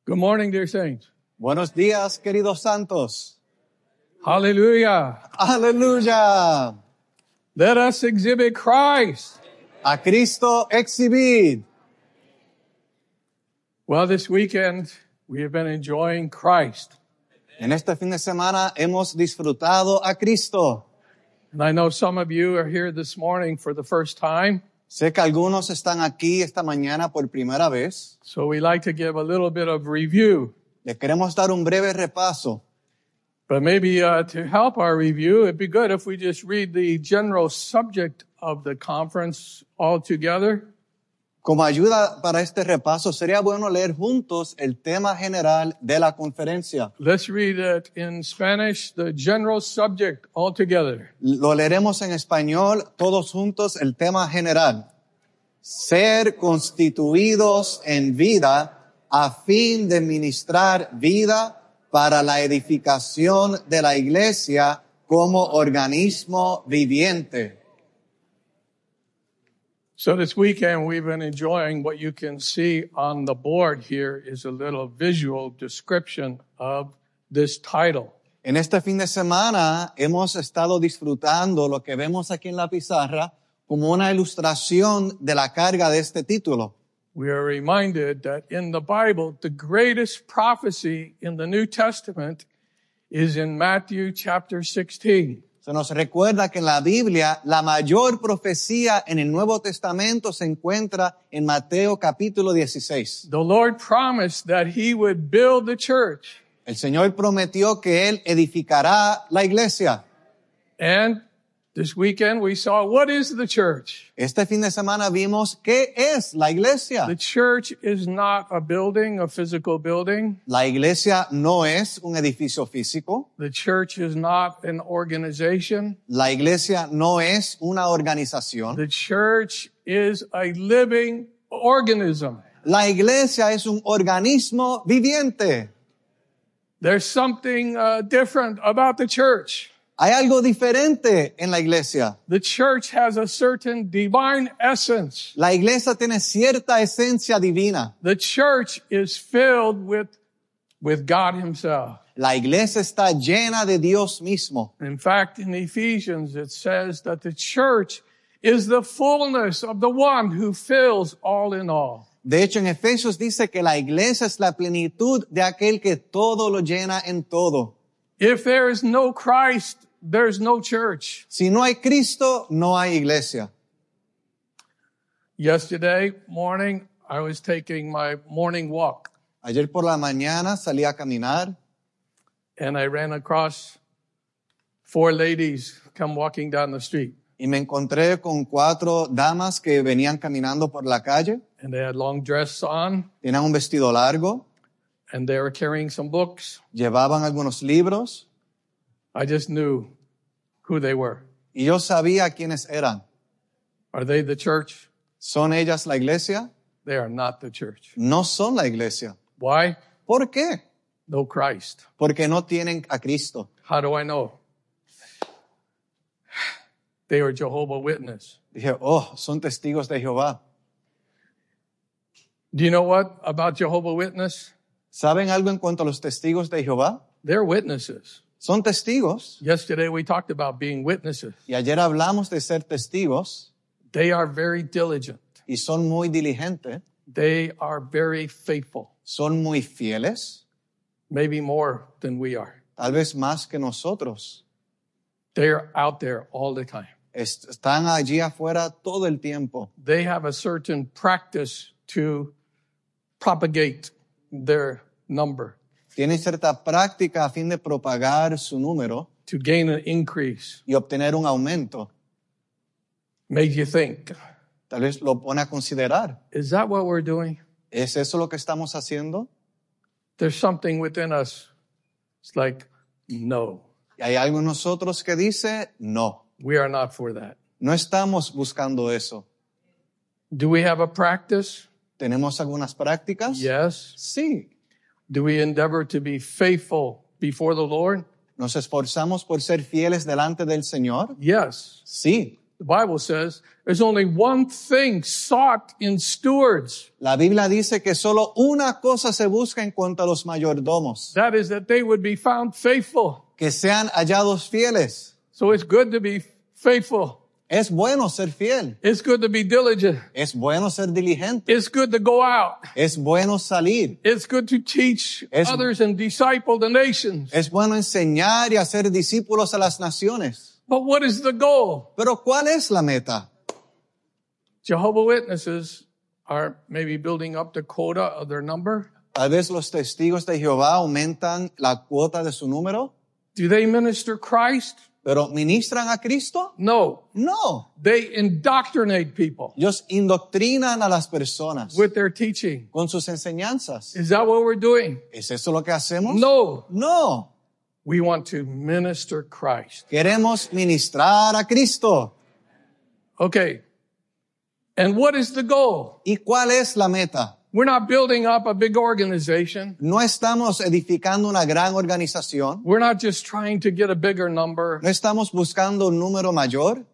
Good morning, dear saints. Buenos días, queridos santos. Hallelujah. Aleluya. Let us exhibit Christ. A Cristo exhibid. Well, this weekend, we have been enjoying Christ. En este fin de semana hemos disfrutado a Cristo. And I know some of you are here this morning for the first time. Sé que algunos están aquí esta mañana por primera vez. So we like to give a little bit of review. Les queremos dar un breve repaso. But maybe to help our review, it'd be good if we just read the general subject of the conference all together. Como ayuda para este repaso, sería bueno leer juntos el tema general de la conferencia. Let's read it in Spanish, the general subject all together. Lo leeremos en español, todos juntos, el tema general. Ser constituidos en vida a fin de ministrar vida para la edificación de la iglesia como organismo viviente. So this weekend we've been enjoying what you can see on the board here is a little visual description of this title. En este fin de semana hemos estado disfrutando lo que vemos aquí en la pizarra como una ilustración de la carga de este título. We are reminded that in the Bible, the greatest prophecy in the New Testament is in Matthew chapter 16. Se nos recuerda que en la Biblia la mayor profecía en el Nuevo Testamento se encuentra en Mateo capítulo 16. The Lord promised that He would build the church. El Señor prometió que Él edificará la iglesia. And this weekend we saw what is the church. Este fin de semana vimos qué es la iglesia. The church is not a building, a physical building. La iglesia no es un edificio físico. The church is not an organization. La iglesia no es una organización. The church is a living organism. La iglesia es un organismo viviente. There's something different about the church. Hay algo diferente en la iglesia. The church has a certain divine essence. La iglesia tiene cierta esencia divina. The church is filled with God Himself. La iglesia está llena de Dios mismo. In fact, in Ephesians, it says that the church is the fullness of the one who fills all in all. De hecho, en Efesios dice que la iglesia es la plenitud de aquel que todo lo llena en todo. If there is no Christ, there's no church. Si no hay Cristo, no hay iglesia. Yesterday morning, I was taking my morning walk. Ayer por la mañana salí a caminar And I ran across 4 ladies come walking down the street. y me encontré con 4 damas que venían caminando por la calle. And they had long dress on, Tenían un vestido largo, and they were carrying some books. llevaban algunos libros I just knew who they were. y yo sabía quiénes eran. Are they the church? ¿Son ellas la iglesia? They are not the church. No son la iglesia. Why? ¿Por qué? No Christ. Porque no tienen a Cristo. How do I know? They were Jehovah's Witness. Dije, son testigos de Jehová. Do you know what about Jehovah's Witness? ¿Saben algo en cuanto a los testigos de Jehová? They're witnesses. Son testigos. Yesterday we talked about being witnesses. Y ayer hablamos de ser testigos They are very diligent. y son muy diligentes. They are very faithful. Son muy fieles, Maybe more than we are. tal vez más que nosotros. They're out there all the time. Están allí afuera todo el tiempo. They have a certain practice to propagate their number, Tienen cierta práctica a fin de propagar su número to gain an increase. y obtener un aumento. Made you think, Tal vez lo pone a considerar. is that what we're doing? ¿Es eso lo que estamos haciendo? There's something within us. It's like, no, Y hay algo en nosotros que dice, no, we are not for that. no estamos buscando eso. Do we have a practice? ¿Tenemos algunas prácticas? Yes. Sí. Do we endeavor to be faithful before the Lord? ¿Nos esforzamos por ser fieles delante del Señor? Yes. Sí. The Bible says there's only one thing sought in stewards. La Biblia dice que solo una cosa se busca en cuanto a los mayordomos, That is that they would be found faithful. que sean hallados fieles. So it's good to be faithful. Es bueno ser fiel. It's good to be diligent. Es bueno ser diligente. It's good to go out. Es bueno salir. It's good to teach Es- others and disciple the nations. Es bueno enseñar y hacer discípulos a las naciones. But what is the goal? Pero ¿cuál es la meta? Jehovah's Witnesses are maybe building up the quota of their number. Tal vez los testigos de Jehová aumentan la cuota de su número, Do they minister Christ? pero ¿ministran a Cristo? No. No. They indoctrinate people Ellos indoctrinan a las personas with their teaching. con sus enseñanzas. Is that what we're doing? ¿Es eso lo que hacemos? No. No. We want to minister Christ. Queremos ministrar a Cristo. Okay. And what is the goal? ¿Y cuál es la meta? We're not building up a big organization. No estamos edificando una gran organización. We're not just trying to get a bigger number. No estamos buscando un número mayor.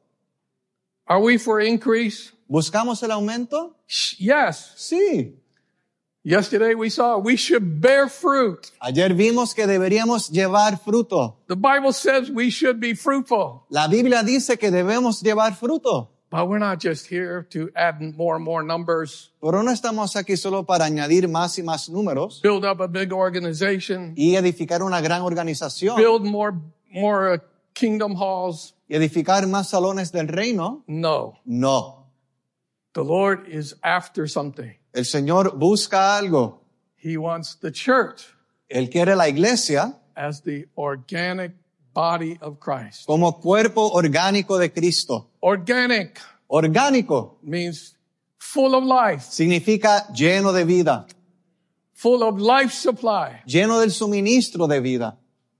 Are we for increase? ¿Buscamos el aumento? Yes. Sí. Yesterday we saw we should bear fruit. Ayer vimos que deberíamos llevar fruto. The Bible says we should be fruitful. La Biblia dice que debemos llevar fruto. But we're not just here to add more and more numbers, Pero no estamos aquí solo para añadir más y más números build up a big organization, y edificar una gran organización build more kingdom halls. y edificar más salones del reino. No. No. The Lord is after something. El Señor busca algo. He wants the church Él quiere la iglesia as the organic body of Christ. como cuerpo orgánico de Cristo. Organic Orgánico means full of life, significa lleno de vida, full of life supply. lleno del suministro de vida.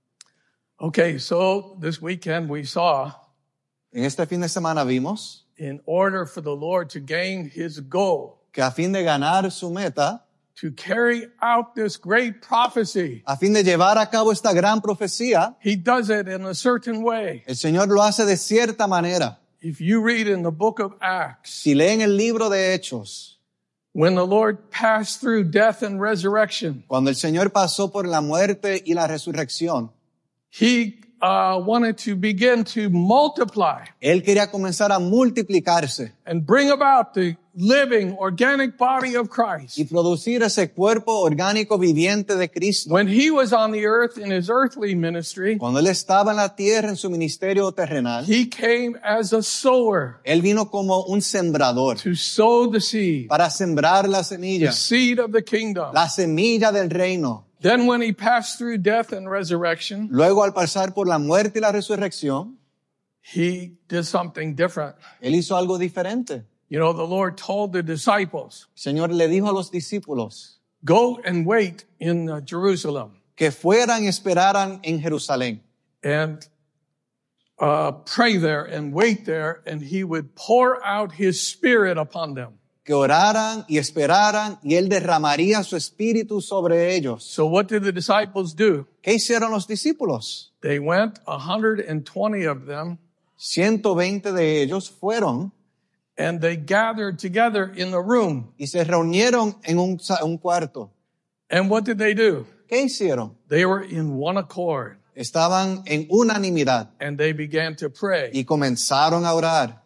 Okay, so this weekend we saw, En este fin de semana vimos in order for the Lord to gain his goal, que a fin de ganar su meta, to carry out this great prophecy, a fin de llevar a cabo esta gran profecía, he does it in a certain way. el Señor lo hace de cierta manera. If you read in the book of Acts, Si leen el libro de Hechos, when the Lord passed through death and resurrection, cuando el Señor pasó por la muerte y la resurrección, he wanted to begin to multiply Él quería comenzar a multiplicarse and bring about the living, organic body of Christ. y producir ese cuerpo orgánico viviente de Cristo. When he was on the earth in his earthly ministry, Cuando Él estaba en la tierra en su ministerio terrenal, he came as a sower Él vino como un sembrador to sow the seed, para sembrar la the semilla, seed of the kingdom. la semilla del reino. Then when he passed through death and resurrection, Luego, al pasar por la muerte y la resurrección, he did something different. Él hizo algo diferente. You know, the Lord told the disciples, El Señor le dijo a los discípulos go and wait in Jerusalem que fueran y esperaran en Jerusalén and pray there and wait there, and he would pour out his spirit upon them. que oraran y esperaran y Él derramaría su espíritu sobre ellos. So what did the disciples do? ¿Qué hicieron los discípulos? They went, 120 of them, 120 de ellos fueron and they gathered together in the room. y se reunieron en un cuarto. And what did they do? ¿Qué hicieron? They were in one accord, Estaban en unanimidad and they began to pray. y comenzaron a orar.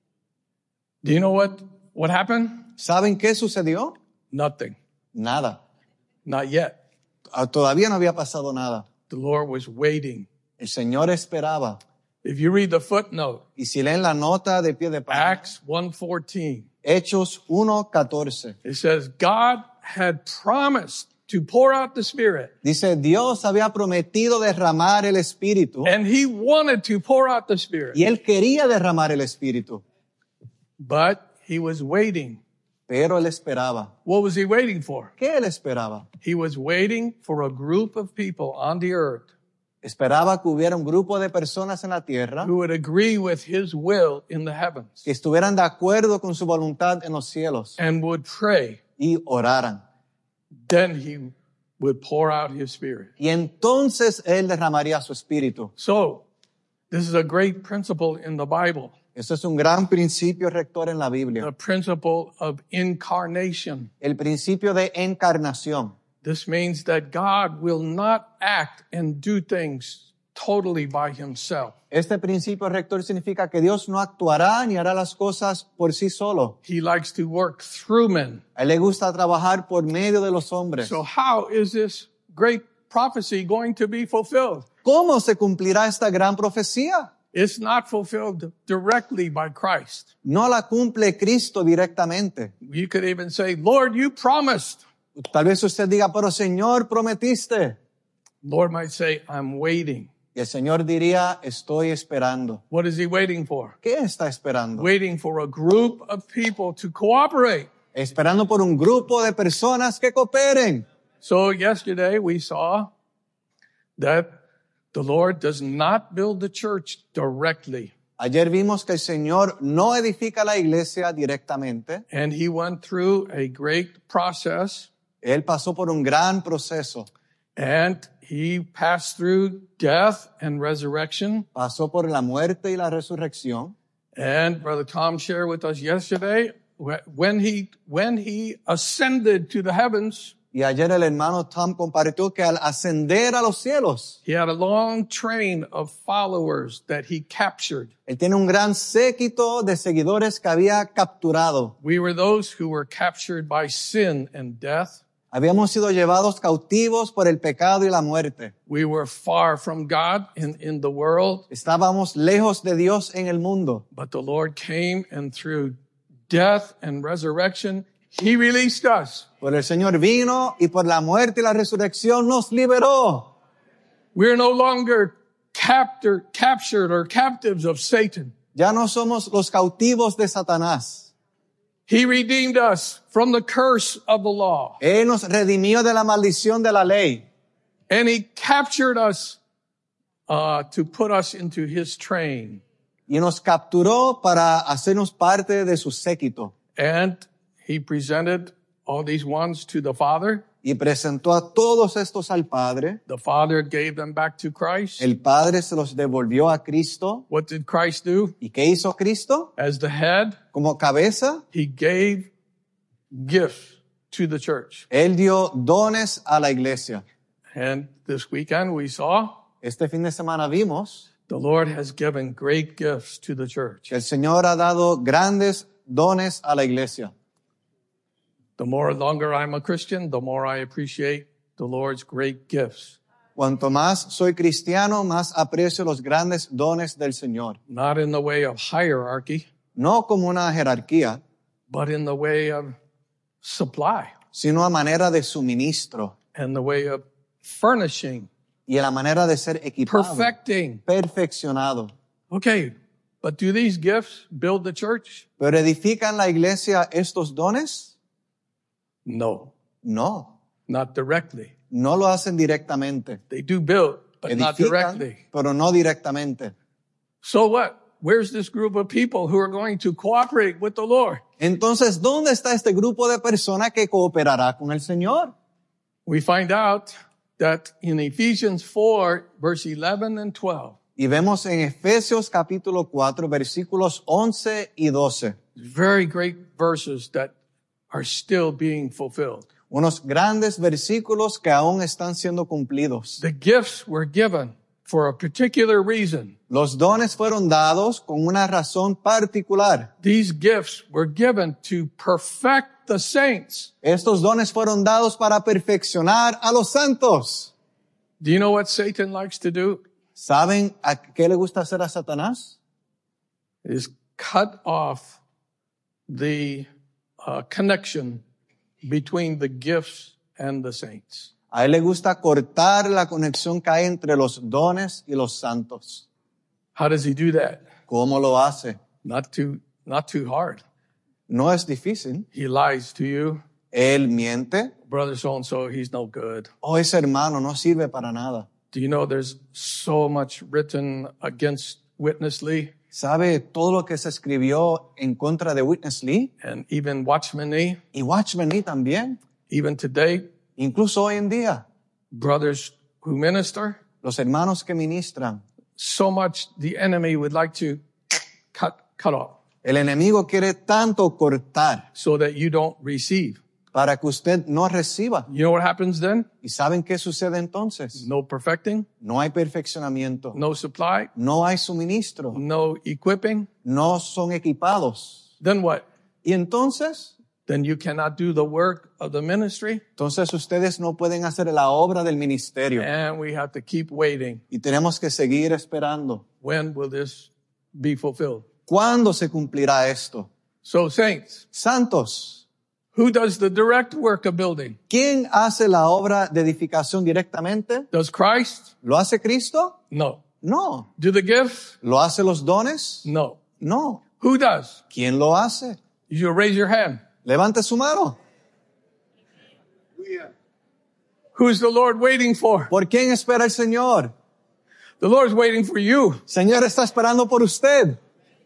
Do you know what happened? ¿Saben qué sucedió? Nothing. Nada. Not yet. Todavía no había pasado nada. The Lord was waiting. El Señor esperaba. If you read the footnote, Y si leen la nota de pie de página, Acts 1:14, Hechos 1:14, it says, God had promised to pour out the Spirit, dice, Dios había prometido derramar el Espíritu and he wanted to pour out the Spirit, y Él quería derramar el Espíritu, but he was waiting. pero Él esperaba. What was he waiting for? ¿Qué Él esperaba? He was waiting for a group of people on the earth Esperaba que hubiera un grupo de personas en la tierra who would agree with his will in the heavens que estuvieran de acuerdo con su voluntad en los cielos and would pray. y oraran. Then he would pour out his Spirit. Y entonces Él derramaría su Espíritu. So, this is a great principle in the Bible. Eso es un gran principio rector en la Biblia. the principle of incarnation. El principio de encarnación. This means that God will not act and do things totally by himself. Este principio rector significa que Dios no actuará ni hará las cosas por sí solo. He likes to work through men. A él le gusta trabajar por medio de los hombres. So how is this great prophecy going to be fulfilled? ¿Cómo se cumplirá esta gran profecía? It's not fulfilled directly by Christ. No la cumple Cristo directamente. You could even say, Lord, you promised. Tal vez usted diga, pero Señor, prometiste. Lord might say, I'm waiting. Y el Señor diría, estoy esperando. What is he waiting for? ¿Qué está esperando? Waiting for a group of people to cooperate. Esperando por un grupo de personas que cooperen. So yesterday we saw that the Lord does not build the church directly. Ayer vimos que el Señor no edifica la iglesia directamente. And he went through a great process, Él pasó por un gran proceso. and he passed through death and resurrection. Pasó por la muerte y la resurrección. And Brother Tom shared with us yesterday, when he ascended to the heavens, Y ayer el hermano Tom compartió que al ascender a los cielos, he had a long train of followers that he captured. él tiene un gran séquito de seguidores que había capturado. We were those who were captured by sin and death. Habíamos sido llevados cautivos por el pecado y la muerte. We were far from God in the world, Estábamos lejos de Dios en el mundo. but the Lord came, and through death and resurrection, he released us. Pero el Señor vino y por la muerte y la resurrección nos liberó. We're no longer captured or captives of Satan. Ya no somos los cautivos de Satanás. He redeemed us from the curse of the law, Él nos redimió de la maldición de la ley. and he captured us to put us into his train. Y nos capturó para hacernos parte de su séquito. And he presented all these ones to the Father. Y presentó a todos estos al Padre. The Father gave them back to Christ. El Padre se los devolvió a Cristo. What did Christ do? ¿Y qué hizo Cristo? As the head, Como cabeza, he gave gifts to the church. Él dio dones a la iglesia. And this weekend we saw Este fin de semana vimos the Lord has given great gifts to the church. que el Señor ha dado grandes dones a la iglesia. The more longer I'm a Christian, the more I appreciate the Lord's great gifts. Cuanto más soy cristiano, más aprecio los grandes dones del Señor. Not in the way of hierarchy, No como una jerarquía, but in the way of supply sino a manera de suministro and the way of furnishing, y a la manera de ser equipado, perfecting. perfeccionado. Okay, but do these gifts build the church? ¿Pero edifican la iglesia estos dones? No, No, not directly. no lo hacen directamente. They do build, but not Edifican, directly. pero no directamente. So what? Where's this group of people who are going to cooperate with the Lord? Entonces, ¿dónde está este grupo de personas que cooperará con el Señor? We find out that in Ephesians 4, verse 11 and 12, Y vemos en Efesios capítulo 4, versículos 11 y 12, very great verses that are still being fulfilled. unos grandes versículos que aún están siendo cumplidos. The gifts were given for a particular reason. Los dones fueron dados con una razón particular. These gifts were given to perfect the saints. Estos dones fueron dados para perfeccionar a los santos. Do you know what Satan likes to do? ¿Saben a qué le gusta hacer a Satanás? Is cut off the connection between the gifts and the saints. A él le gusta cortar la conexión que hay entre los dones y los santos. How does he do that? ¿Cómo lo hace? Not too hard. No es difícil. He lies to you. Él miente. Brother so-and-so, he's no good. Oh, ese hermano no sirve para nada. Do you know there's so much written against Witness Lee ¿Sabe todo lo que se escribió en contra de Witness Lee? and even Watchman Nee? Y Watchman Lee también. Even today, Incluso hoy en día, brothers who minister, los hermanos que ministran, so much the enemy would like to cut cut off El enemigo quiere tanto cortar so that you don't receive. para que usted no reciba. You know what happens then? ¿Y saben qué sucede entonces? No perfecting, No hay perfeccionamiento, no supply, no hay suministro, no equipping. no son equipados. Then what? Y entonces, Then you cannot do the work of the ministry, ustedes no pueden hacer la obra del ministerio. and we have to keep waiting. Y tenemos que seguir esperando. When will this be fulfilled? ¿Cuándo se cumplirá esto? So saints, Santos, who does the direct work of building? ¿quién hace la obra de edificación directamente? Does Christ? ¿Lo hace Cristo? No. No. Do the gifts? ¿Lo hace los dones? No. No. Who does? ¿Quién lo hace? You raise your hand. Levante su mano. Who's the Lord waiting for? ¿Por quién espera el Señor? The Lord's waiting for you. Señor está esperando por usted.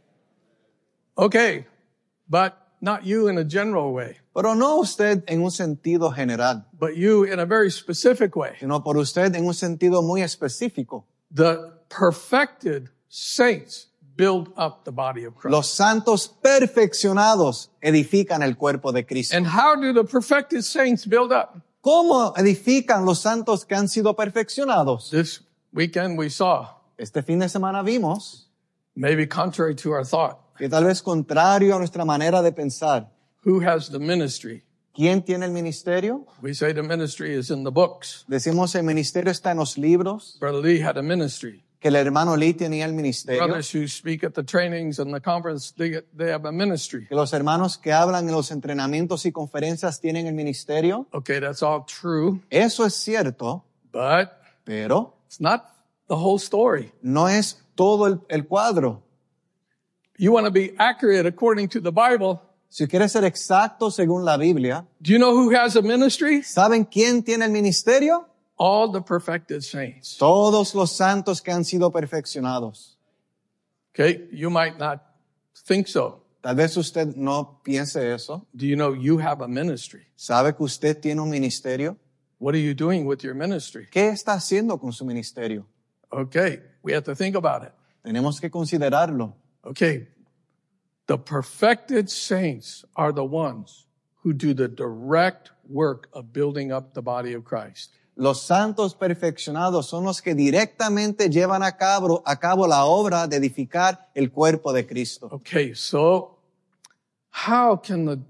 Okay. But not you in a general way, Pero no usted en un sentido general, but you in a very specific way. sino por usted en un sentido muy específico. The perfected saints build up the body of Christ. Los santos perfeccionados edifican el cuerpo de Cristo. And how do the perfected saints build up? ¿Cómo edifican los santos que han sido perfeccionados? This weekend we saw, Este fin de semana vimos maybe contrary to our thought, que tal vez contrario a nuestra manera de pensar, who has the ministry? ¿quién tiene el ministerio? We say the ministry is in the books. Decimos el ministerio está en los libros, Brother Lee had a ministry. que el hermano Lee tenía el ministerio, Brothers who speak at the trainings and the conference, they have a ministry. que los hermanos que hablan en los entrenamientos y conferencias tienen el ministerio. Okay, that's all true, Eso es cierto, but pero it's not the whole story. no es todo el cuadro. You want to be accurate according to the Bible. Si quiere ser exacto según la Biblia, Do you know who has a ministry? ¿saben quién tiene el ministerio? All the perfected saints. Todos los santos que han sido perfeccionados. Okay, you might not think so. Tal vez usted no piense eso. Do you know you have a ministry? ¿Sabe que usted tiene un ministerio? What are you doing with your ministry? ¿Qué está haciendo con su ministerio? Okay, we have to think about it. Tenemos que considerarlo. Okay, the perfected saints are the ones who do the direct work of building up the body of Christ. Los santos perfeccionados son los que directamente llevan a cabo la obra de edificar el cuerpo de Cristo. Okay, so how can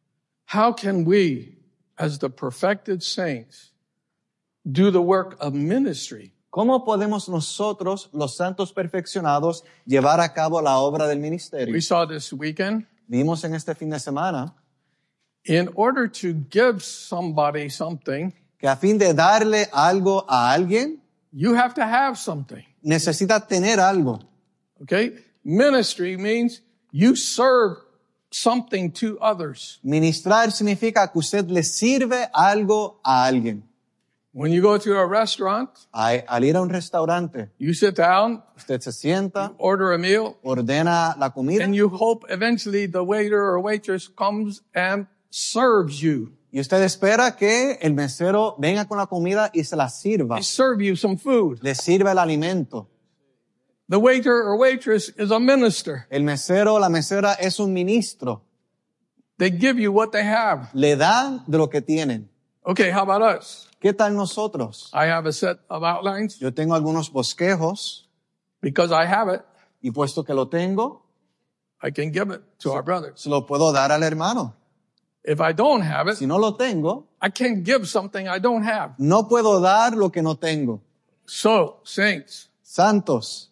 we, as the perfected saints, do the work of ministry? ¿Cómo podemos nosotros, los santos perfeccionados, llevar a cabo la obra del ministerio? We saw this weekend. Vimos en este fin de semana In order to give somebody something, que a fin de darle algo a alguien, you have to have something. necesita tener algo. Okay? Ministry means you serve something to others. Ministrar significa que usted le sirve algo a alguien. When you go to a restaurant, Al ir a un restaurante, you sit down, usted se sienta, order a meal, ordena la comida and you hope eventually the waiter or waitress comes and serves you. y usted espera que el mesero venga con la comida y se la sirva. They serve you some food. Le sirve el alimento. The waiter or waitress is a minister. El mesero o la mesera es un ministro. They give you what they have. Le dan de lo que tienen. Okay, how about us? ¿Qué tal nosotros? I have a set of outlines Yo tengo algunos bosquejos because I have it. y puesto que lo tengo, I can give it to our brothers. se lo puedo dar al hermano. If I don't have it, Si no lo tengo, I can't give something I don't have. no puedo dar lo que no tengo. So, saints, Santos,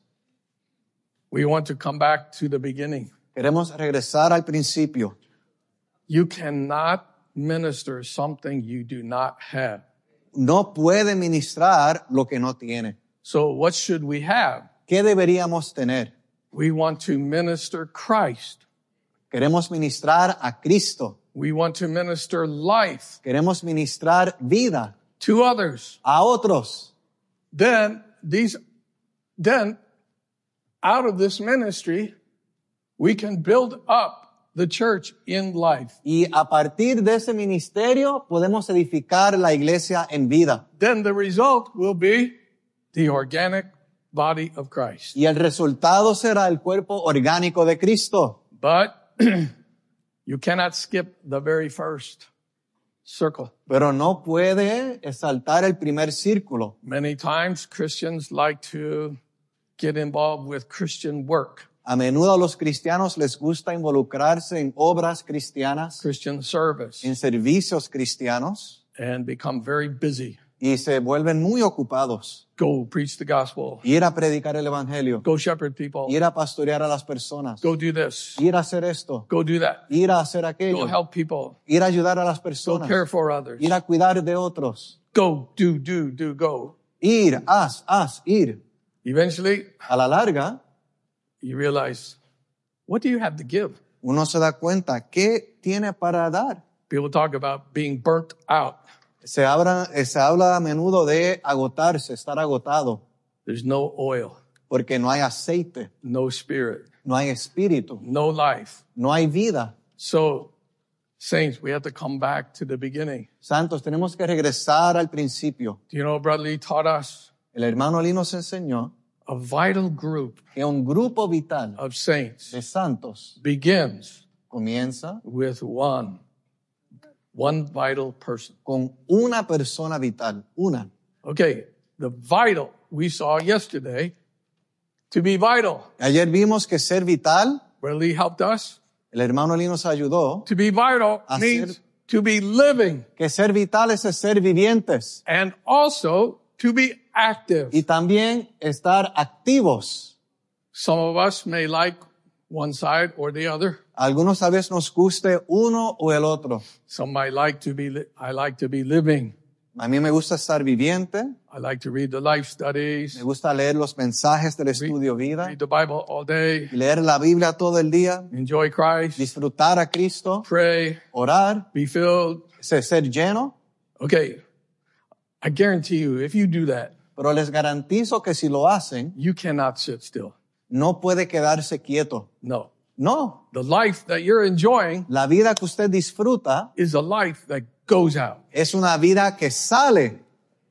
we want to come back to the beginning. queremos regresar al principio. You cannot minister something you do not have. No puede ministrar lo que no tiene. So what should we have? ¿Qué deberíamos tener? We want to minister Christ. Queremos ministrar a Cristo. We want to minister life Queremos ministrar vida to others. a otros. Then out of this ministry, we can build up the church in life. Y a partir de ese ministerio podemos edificar la iglesia en vida. Then the result will be the organic body of Christ. Y el resultado será el cuerpo orgánico de Cristo. But you cannot skip the very first circle. Pero no puede saltar el primer círculo. Many times Christians like to get involved with Christian work, A menudo a los cristianos les gusta involucrarse en obras cristianas, Christian service, en servicios cristianos, and become very busy. y se vuelven muy ocupados. Go preach the gospel. Ir a predicar el evangelio, Go shepherd people. ir a pastorear a las personas, Go do this. ir a hacer esto, Go do that. ir a hacer Go aquello, help people. ir a ayudar a las Go personas, care for others. ir a cuidar de otros, Go, do, go. ir, haz, ir. Eventually, A la larga, you realize, what do you have to give? uno se da cuenta, ¿qué tiene para dar? People talk about being burnt out. Se habla a menudo de agotarse, estar agotado, There's no oil, porque no hay aceite, no spirit, no hay espíritu, no life. no hay vida. So, saints, we have to come back to the beginning. Santos, tenemos que regresar al principio. Do you know, Brother Lee taught us El hermano Lee nos enseñó a vital group que un grupo vital of saints de santos begins comienza with one vital person. con una persona vital, una. Okay, the vital we saw yesterday, to be vital. Ayer vimos que ser vital, Brother Lee helped us. el hermano Lee nos ayudó, To be vital Hacer- means to be living que ser vital es ser vivientes and also to be active. y también estar activos. Some of us may like one side or the other. A algunos a veces nos guste uno o el otro. Some might like to be, I like to be living. A mí me gusta estar viviente, I like to read the life studies, me gusta leer los mensajes del estudio vida, read the Bible all day, y leer la Biblia todo el día, enjoy Christ, disfrutar a Cristo, pray, orar, be filled. ser lleno. Okay, I guarantee you, if you do that, Pero les garantizo que si lo hacen, you cannot sit still. no puede quedarse quieto. No. No, The life that you're enjoying la vida que usted disfruta is a life that goes out. es una vida que sale.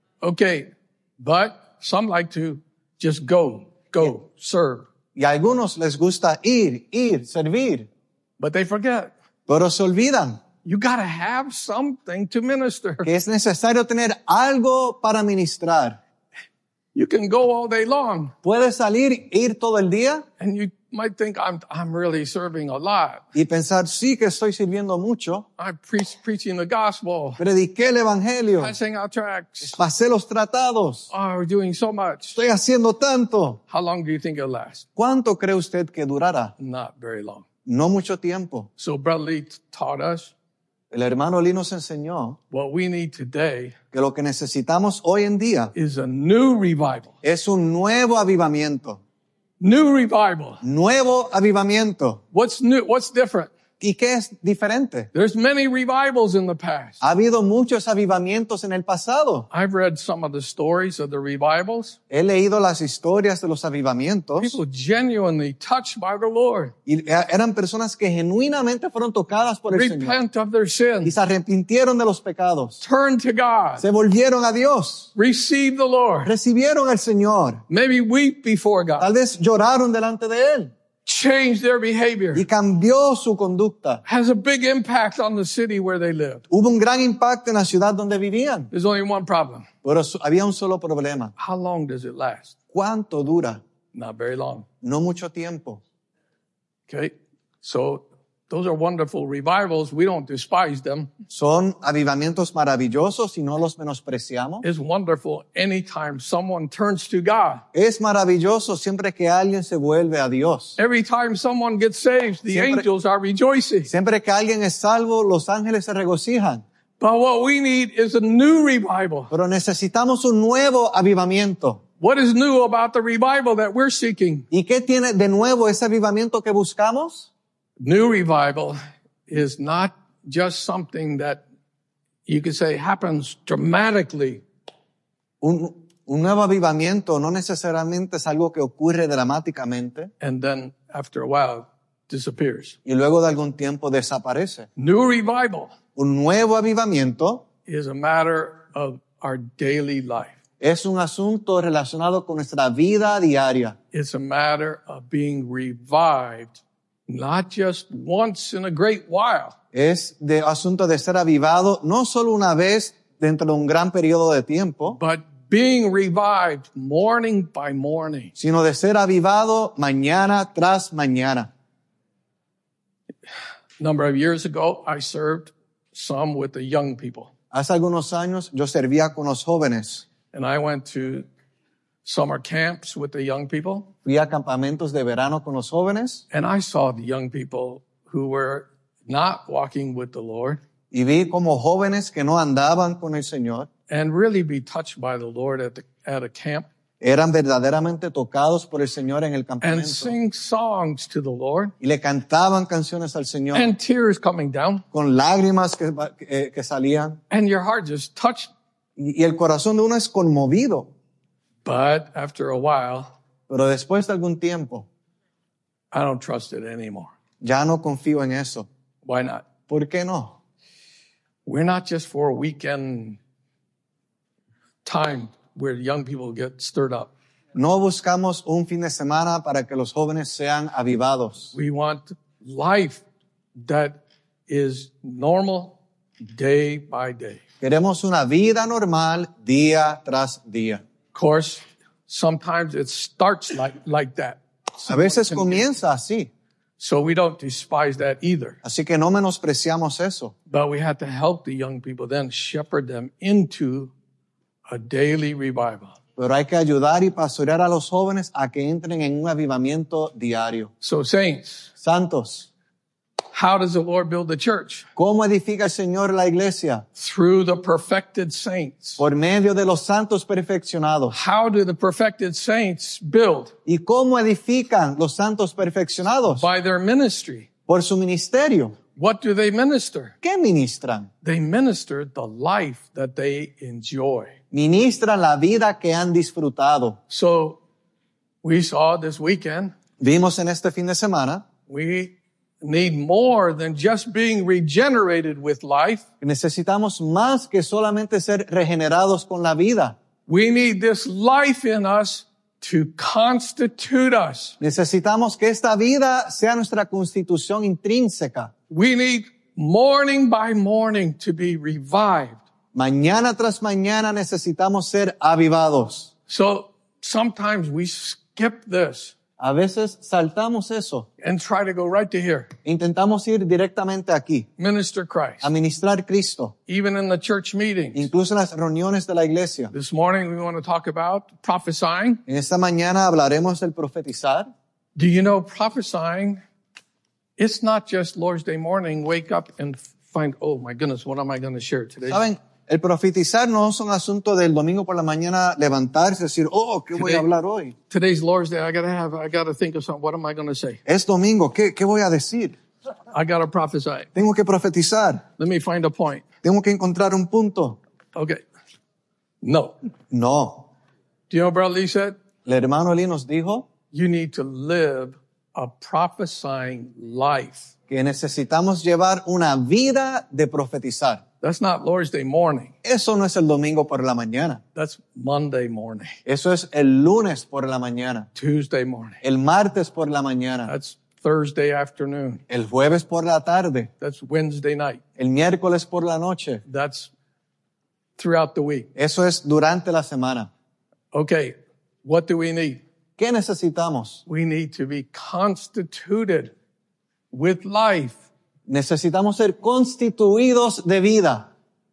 Okay, but some like to just go, serve. Y a algunos les gusta ir, servir, But they forget. pero se olvidan You gotta have something to minister. que es necesario tener algo para ministrar. You can go all day long Puedes salir, ir todo el día and you might think I'm really serving a lot. y pensar, sí que estoy sirviendo mucho. I'm preaching the gospel, Prediqué el evangelio, passing out tracts. pasé los tratados, Oh, we're doing so much. estoy haciendo tanto. How long do you think it'll last? ¿Cuánto cree usted que durará? Not very long. No mucho tiempo. So Brother Lee taught us El hermano Lee nos enseñó what we need today que lo que necesitamos hoy en día is a new revival. es un nuevo avivamiento. New revival. Nuevo avivamiento. What's new? What's different? ¿Y qué es diferente? There's many revivals in the past. Ha habido muchos avivamientos en el pasado. I've read some of the stories of the revivals. He leído las historias de los avivamientos People genuinely touched by the Lord. y eran personas que genuinamente fueron tocadas por el Señor Repent of their y sins. se arrepintieron de los pecados. Turn to God. Se volvieron a Dios. Receive the Lord. Recibieron al Señor. Maybe weep before God. Tal vez lloraron delante de Él Change their behavior. y cambió su conducta. Has a big impact on the city where they lived. Hubo un gran impacto en la ciudad donde vivían. There's only one problem. Pero había un solo problema. How long does it last? ¿Cuánto dura? Not very long. No mucho tiempo. Okay? So those are wonderful revivals. We don't despise them. Son avivamientos maravillosos y no los menospreciamos. It's wonderful anytime someone turns to God. Es maravilloso siempre que alguien se vuelve a Dios. Every time someone gets saved, the Siempre- angels are rejoicing. Siempre que alguien es salvo, los ángeles se regocijan. But what we need is a new revival. Pero necesitamos un nuevo avivamiento. What is new about the revival that we're seeking? ¿Y qué tiene de nuevo ese avivamiento que buscamos? New revival is not just something that you could say happens dramatically. Un nuevo avivamiento no necesariamente es algo que ocurre dramáticamente And then after a while disappears. y luego de algún tiempo desaparece. New revival Un nuevo avivamiento is a matter of our daily life. Es un asunto relacionado con nuestra vida diaria. It's a matter of being revived, not just once in a great while, Es de asunto de ser avivado no solo una vez dentro de un gran periodo de tiempo, but being revived morning by morning. sino de ser avivado mañana tras mañana. A number of years ago, I served some with the young people. Hace algunos años yo servía con los jóvenes. And I went to summer camps with the young people. Fui a campamentos de verano con los jóvenes And I saw the young people who were not walking with the Lord y vi como jóvenes que no andaban con el Señor and really be touched by the Lord at a camp eran verdaderamente tocados por el Señor en el and campamento sing songs to the Lord y le cantaban canciones al Señor and tears coming down con lágrimas que salían and your heart just touched. y el corazón de uno es conmovido. But after a while, Pero después de algún tiempo I don't trust it anymore. ya no confío en eso. Why not? ¿Por qué no? We're not just for a weekend time where young people get stirred up. No buscamos un fin de semana para que los jóvenes sean avivados. We want life that is normal day by day. Queremos una vida normal día tras día. Of course, sometimes it starts like that. A veces comienza así, So we don't despise that either. así que no menospreciamos eso. But we have to help the young people then shepherd them into a daily revival. Pero hay que ayudar y pastorear a los jóvenes a que entren en un avivamiento diario. So saints, Santos, how does the Lord build the church? ¿cómo edifica el Señor la iglesia? Through the perfected saints. Por medio de los santos perfeccionados. How do the perfected saints build? ¿Y cómo edifican los santos perfeccionados? By their ministry. Por su ministerio. What do they minister? ¿Qué ministran? They minister the life that they enjoy. Ministran la vida que han disfrutado. So we saw this weekend, Vimos en este fin de semana we need more than just being regenerated with life. que necesitamos más que solamente ser regenerados con la vida. We need this life in us to constitute us. Necesitamos que esta vida sea nuestra constitución intrínseca. We need morning by morning to be revived. Mañana tras mañana necesitamos ser avivados. So sometimes we skip this A veces saltamos eso. and try to go right to here. Intentamos ir directamente aquí, Minister Christ. a ministrar Cristo, Even in the church meetings. incluso en las reuniones de la iglesia. This morning we want to talk about prophesying. En esta mañana hablaremos del profetizar. Do you know prophesying? It's not just Lord's Day morning, wake up and find, oh my goodness, what am I going to share today? Saben, el profetizar no es un asunto del domingo por la mañana levantarse y decir, oh, ¿qué voy a hablar hoy? Today's Lord's Day. I got to think of something. What am I going to say? Es domingo, ¿qué voy a decir? I got to prophesy. Tengo que profetizar. Let me find a point. Tengo que encontrar un punto. Okay. No. No. Do you know what Brother Lee said? El hermano Lee nos dijo You need to live a prophesying life. que necesitamos llevar una vida de profetizar. That's not Lord's Day morning. Eso no es el domingo por la mañana. That's Monday morning, Eso es el lunes por la mañana. Tuesday morning. El martes por la mañana. That's Thursday afternoon. El jueves por la tarde. That's Wednesday night. El miércoles por la noche. That's throughout the week. Eso es durante la semana. Okay. What do we need? ¿Qué necesitamos? We need to be constituted with life. Necesitamos ser constituidos de vida.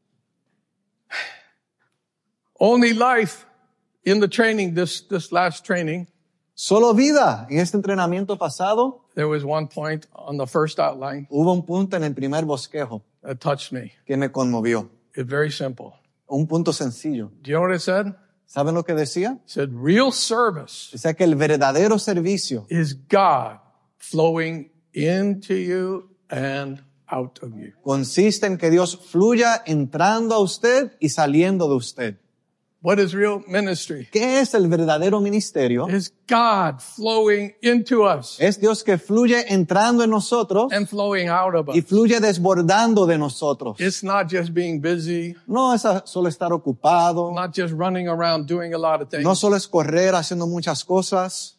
Only life in the training, this last training, Solo vida. En este entrenamiento pasado there was one point on the first outline hubo un punto en el primer bosquejo that touched me. que me conmovió. It's very simple. Un punto sencillo. Do you know what it said? ¿Saben lo que decía? It said, real service Decía que el verdadero servicio is God flowing into you and out of you. consiste en que Dios fluya entrando a usted y saliendo de usted. What is real ministry? ¿Qué es el verdadero ministerio? It's God flowing into us Es Dios que fluye entrando en nosotros and flowing out of y us. fluye desbordando de nosotros. It's not just being busy, No es solo estar ocupado, not just running around doing a lot of no things. solo es correr haciendo muchas cosas.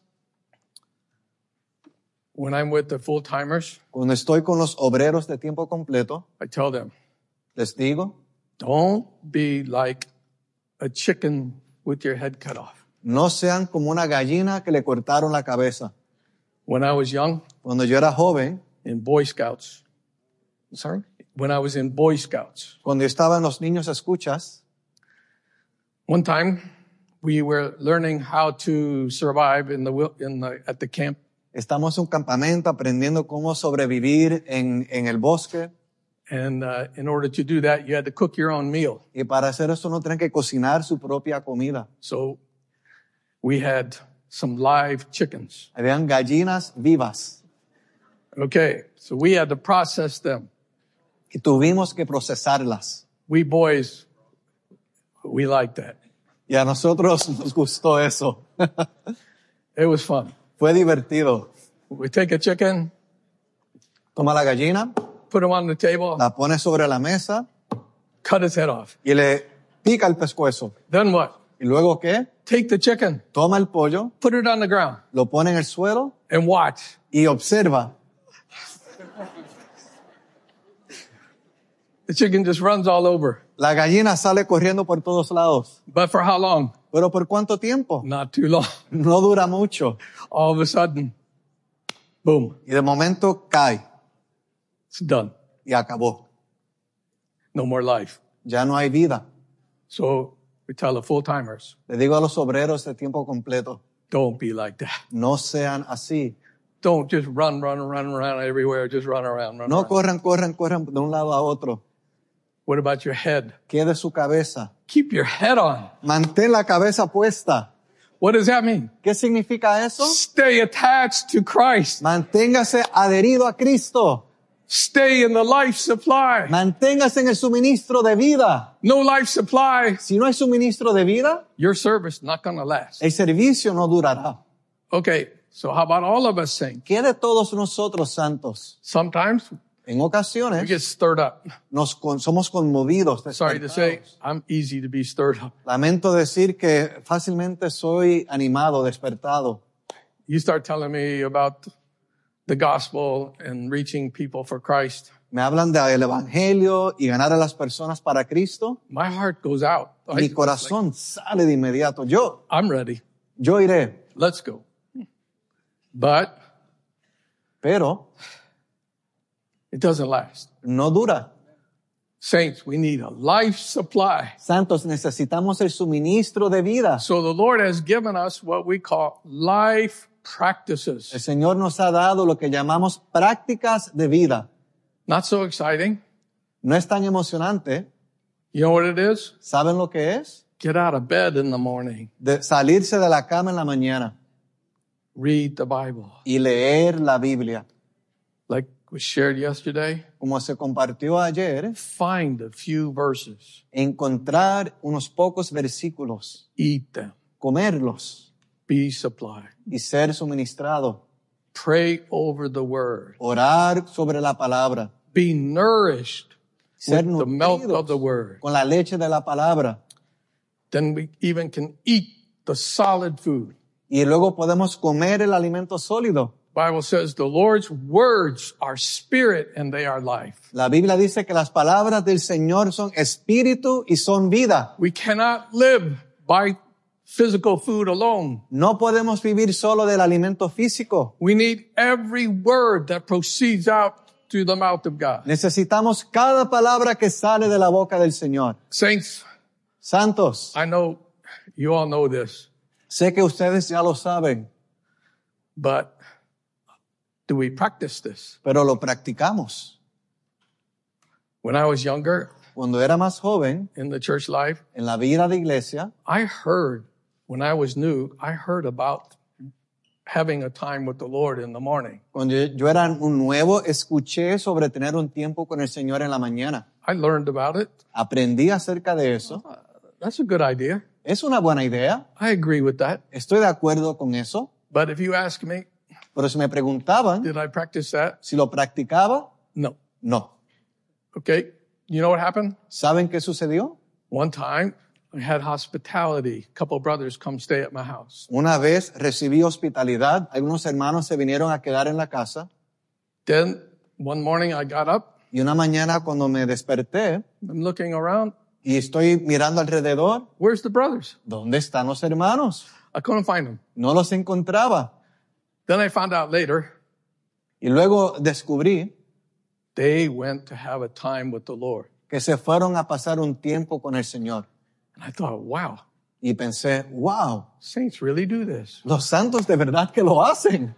When I'm with the full-timers, Cuando estoy con los obreros de tiempo completo, I tell them, les digo, don't be like a chicken with your head cut off. no sean como una gallina que le cortaron la cabeza. When I was young Cuando yo era joven, in Boy Scouts, sorry, when I was in Boy Scouts, cuando yo estaba en los niños escuchas, one time we were learning how to survive at the camp. estamos en un campamento aprendiendo cómo sobrevivir en el bosque. And in order to do that, you had to cook your own meal. Y para hacer eso uno tiene que cocinar su propia comida. So we had some live chickens. Habían gallinas vivas Okay, so we had to process them. y tuvimos que procesarlas. We boys, we liked that. Y a nosotros nos gustó eso. It was fun. Fue divertido. We take a chicken, Toma la gallina, put him on the table, la pone sobre la mesa cut his head off. y le pica el pescuezo. Then what? ¿Y luego qué? Take the chicken, Toma el pollo, put it on the ground, lo pone en el suelo and watch. y observa. The chicken just runs all over. La gallina sale corriendo por todos lados. But for how long? ¿Pero por cuánto tiempo? Not too long. No dura mucho. All of a sudden, boom, Y de momento cae it's done. y acabó. No more life. Ya no hay vida. So we tell the full-timers, Le digo a los obreros de tiempo completo, don't be like that. no sean así. Don't just run around everywhere. Just run around. No around. corran de un lado a otro. What about your head? ¿Qué de su cabeza? Keep your head on. Mantén la cabeza puesta. What does that mean? ¿Qué significa eso? Stay attached to Christ. Manténgase adherido a Cristo. Stay in the life supply. Manténgase en el suministro de vida. No life supply, Si no hay suministro de vida, your service not going to last. el servicio no durará. Okay, so how about all of us saying? ¿Qué de todos nosotros santos? Sometimes En we ocasiones get stirred up. somos conmovidos. Sorry to say, I'm easy to be stirred up. Lamento decir que fácilmente soy animado, despertado. You start telling me about the gospel and reaching people for Christ. Me hablan del evangelio y ganar a las personas para Cristo. My heart goes out. Mi corazón sale de inmediato. I'm ready. Yo iré. Let's go. But Pero it doesn't last. no dura. Saints, we need a life supply. Santos, necesitamos el suministro de vida. So the Lord has given us what we call life practices. El Señor nos ha dado lo que llamamos prácticas de vida. Not so exciting. No es tan emocionante. You know what it is? ¿Saben lo que es? Get out of bed in the morning. De salirse de la cama en la mañana Read the Bible. y leer la Biblia. Like was shared yesterday. Como se compartió ayer, Find a few verses. encontrar unos pocos versículos, Eat them. comerlos Be supplied. y ser suministrado. Pray over the word. Orar sobre la palabra. Be nourished Ser with the milk of the nutridos word. con la leche de la palabra. Then we even can eat the solid food. Y luego podemos comer el alimento sólido. Bible says the Lord's words are spirit and they are life. La Biblia dice que las palabras del Señor son espíritu y son vida. We cannot live by physical food alone. No podemos vivir solo del alimento físico. We need every word that proceeds out through the mouth of God. Necesitamos cada palabra que sale de la boca del Señor. Saints, Santos, I know you all know this, sé que ustedes ya lo saben, but do we practice this? pero lo practicamos. When I was younger Cuando era más joven, in the church life, en la vida de iglesia, I heard, when I was new, I heard about having a time with the Lord in the morning. cuando yo era un nuevo, escuché sobre tener un tiempo con el Señor en la mañana. I learned about it. Aprendí acerca de eso. That's a good idea. Es una buena idea. I agree with that. Estoy de acuerdo con eso. But if you ask me, Pero si me preguntaban did I practice that? si lo practicaba, No. no. Okay. You know what happened? ¿Saben qué sucedió? One time, I had hospitality. A couple of brothers come stay at my house. Una vez recibí hospitalidad. Algunos hermanos se vinieron a quedar en la casa. Then one morning I got up. Y una mañana cuando me desperté I'm looking around. y estoy mirando alrededor, Where's the brothers? ¿dónde están los hermanos? I couldn't find them. No los encontraba. Then I found out later Y luego descubrí they went to have a time with the Lord. que se fueron a pasar un tiempo con el Señor. And I thought, wow, Y pensé, wow, saints really do this. los santos de verdad que lo hacen.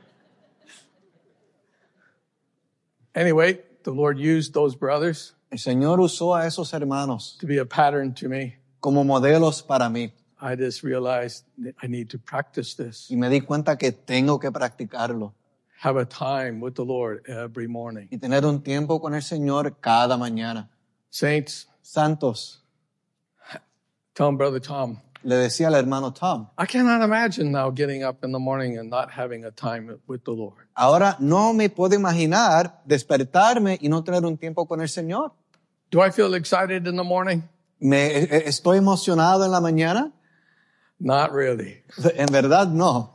Anyway, the Lord used those brothers El Señor usó a esos hermanos to be a pattern to me. como modelos para mí. I just realized that I need to practice this. Y me di cuenta que tengo que practicarlo. Have a time with the Lord every morning. Y tener un tiempo con el Señor cada mañana. Saints, Santos, tell him, Brother Tom, le decía al hermano Tom, I cannot imagine now getting up in the morning and not having a time with the Lord. ahora no me puedo imaginar despertarme y no tener un tiempo con el Señor. Do I feel excited in the morning? ¿Estoy emocionado en la mañana? Not really. En verdad no.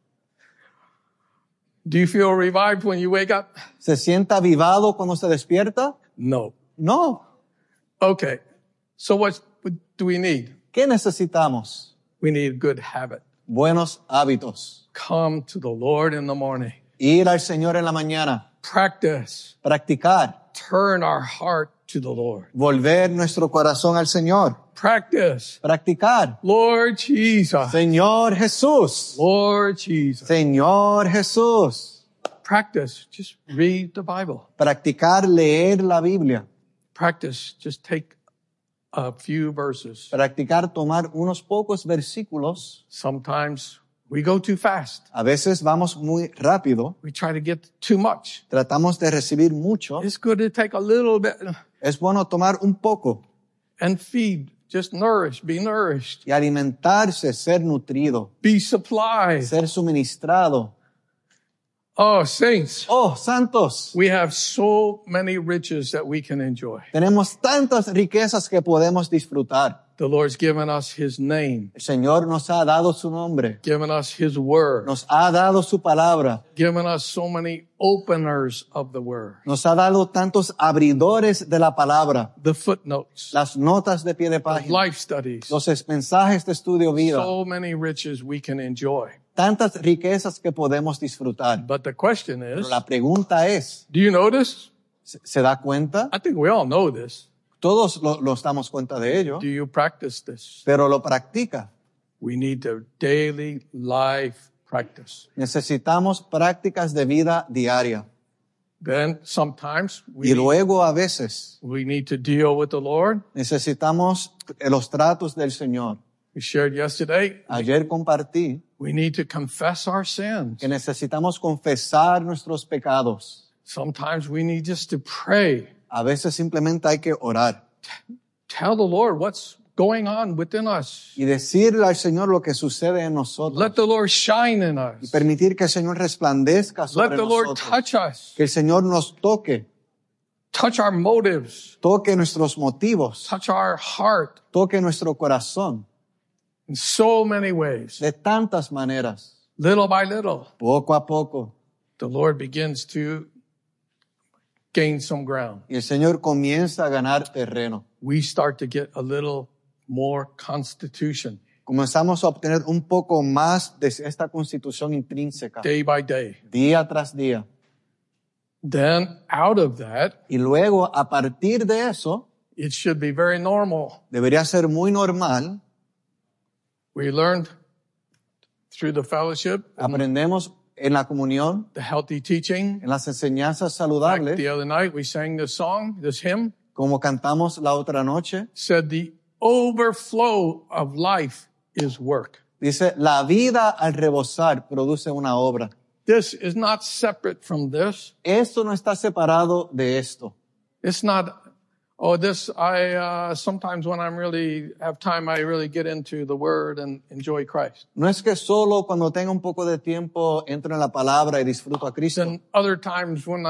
Do you feel revived when you wake up? ¿Se siente avivado cuando se despierta? No. No. Okay. So what do we need? ¿Qué necesitamos? We need good habit. Buenos hábitos. Come to the Lord in the morning. Ir al Señor en la mañana. Practice. Practicar. Turn our heart to the Lord. Volver nuestro corazón al Señor. Practice. Practicar. Lord Jesus. Señor Jesús. Lord Jesus. Señor Jesús. Practice. Just read the Bible. Practicar leer la Biblia. Practice. Just take a few verses. Practicar tomar unos pocos versículos. Sometimes we go too fast. A veces vamos muy rápido. We try to get too much. Tratamos de recibir mucho. It's good to take a little bit Es bueno tomar un poco and feed. Just nourish. Be nourished. y alimentarse, ser nutrido, Be supplied. ser suministrado. Oh, saints. Oh, santos, We have so many riches that we can enjoy. tenemos tantas riquezas que podemos disfrutar. The Lord's given us His name, El Señor nos ha dado su nombre, given us His word, nos ha dado su palabra, given us so many openers of the word, nos ha dado tantos abridores de la palabra, the footnotes, las notas de pie de the página, life studies, los mensajes de estudio vida, so many riches we can enjoy. tantas riquezas que podemos disfrutar. But the question Pero is, la pregunta es, do you notice? ¿se da cuenta? I think we all know this. Todos nos damos cuenta de ello, Do you practice this? pero lo practica. We need to daily life practice. Necesitamos prácticas de vida diaria. Then sometimes Y luego a veces we need to deal with the Lord. necesitamos los tratos del Señor. We shared yesterday, Ayer compartí we need to confess our sins. que necesitamos confesar nuestros pecados. Sometimes we need just to pray. A veces simplemente hay que orar Tell the Lord what's going on within us. y decirle al Señor lo que sucede en nosotros. Let the Lord shine in Y us. permitir que el Señor resplandezca Let sobre the Lord nosotros. touch us. Que el Señor nos toque, Touch our motives. toque nuestros motivos, Touch our heart toque nuestro corazón in so many ways. de tantas maneras. Little by little, Poco a poco. the Lord begins to gain some ground. Y el Señor comienza a ganar terreno. We start to get a little more constitution Comenzamos a obtener un poco más de esta constitución intrínseca, day by day. día tras día. Then out of that, Y luego, a partir de eso, it should be very normal. debería ser muy normal. We learned through the fellowship, Aprendemos en la comunión, the healthy teaching. en las enseñanzas Like saludables, the other night, we sang this song, this hymn, como cantamos la otra noche. said the overflow of life is work. Dice, la vida al rebosar produce una obra. This is not separate from this. Esto no está separado de esto. It's not Oh, sometimes when I'm really have time, I really get into the Word and enjoy Christ. No es que solo cuando tengo un poco de tiempo entro en la palabra y disfruto a Cristo. Then other times when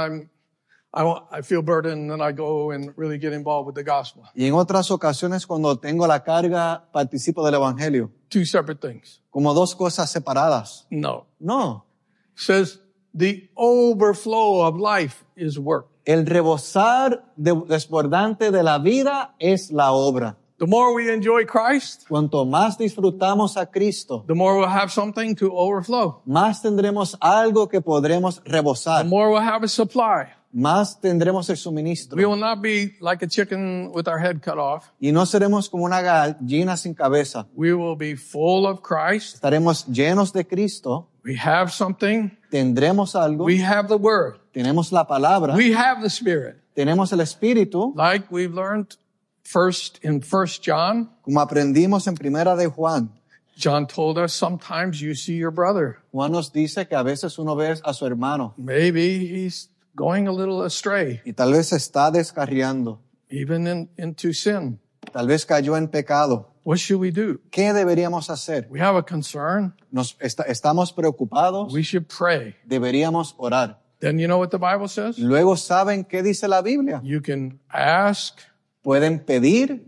I feel burdened and I go and really get involved with the gospel. Y en otras ocasiones cuando tengo la carga participo del evangelio. Two separate things. Como dos cosas separadas. No. No. It says the overflow of life is work. El rebosar desbordante de la vida es la obra. The more we enjoy Christ, Cuanto más disfrutamos a Cristo, the more we'll have something to overflow. más tendremos algo que podremos The rebosar. more we'll have a supply. Más tendremos el We suministro. will not be like a chicken with our head cut off. Y no seremos como una gallina sin cabeza. We will be full of Christ. Estaremos llenos de Cristo. We have something. Tendremos algo. We have the Word. Tenemos la palabra. We have the Spirit. Tenemos el Espíritu. Like we've learned first in 1 John. Como aprendimos en Primera de Juan. John told us sometimes you see your brother. Juan nos dice que a veces uno ve a su hermano. Maybe he's going a little astray, Y tal vez está descarriando. even into sin. Tal vez cayó en pecado. What should we do? ¿Qué deberíamos hacer? We have a concern. Estamos preocupados. We should pray. Deberíamos orar. Then you know what the Bible says? Luego, ¿saben qué dice la Biblia? You can ask, Pueden pedir,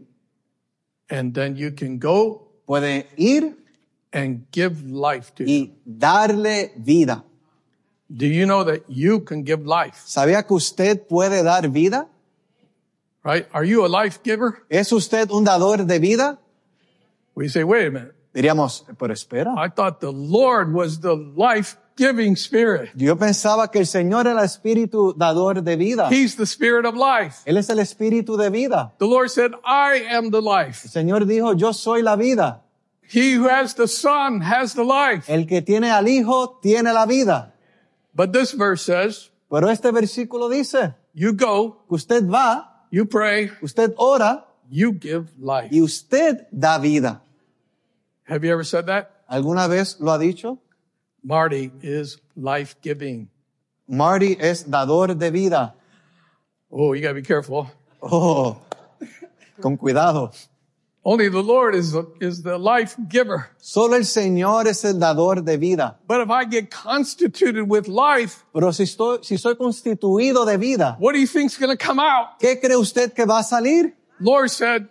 and then you can go pueden ir and give life to. y darle vida. Do you know that you can give life? ¿Sabía que usted puede dar vida? Right? Are you a life giver? ¿Es usted un dador de vida? We say, wait a minute. Diríamos, pero espera. I thought the Lord was the life-giving Spirit. Yo pensaba que el Señor era el espíritu dador de vida. He's the Spirit of life. Él es el espíritu de vida. The Lord said, I am the life. El Señor dijo, yo soy la vida. He who has the Son has the life. El que tiene al Hijo tiene la vida. But this verse says, Pero este versículo dice you go, que usted va, you pray, usted ora you give life. y usted da vida. Have you ever said that? ¿Alguna vez lo ha dicho? Marty is life-giving. Marty es dador de vida. Oh, you gotta be careful. Oh, con cuidado. Only the Lord is the life giver. Solo el Señor es el dador de vida. But if I get constituted with life, Pero si soy constituido de vida, what do you think's going to come out? ¿qué cree usted que va a salir? Lord said,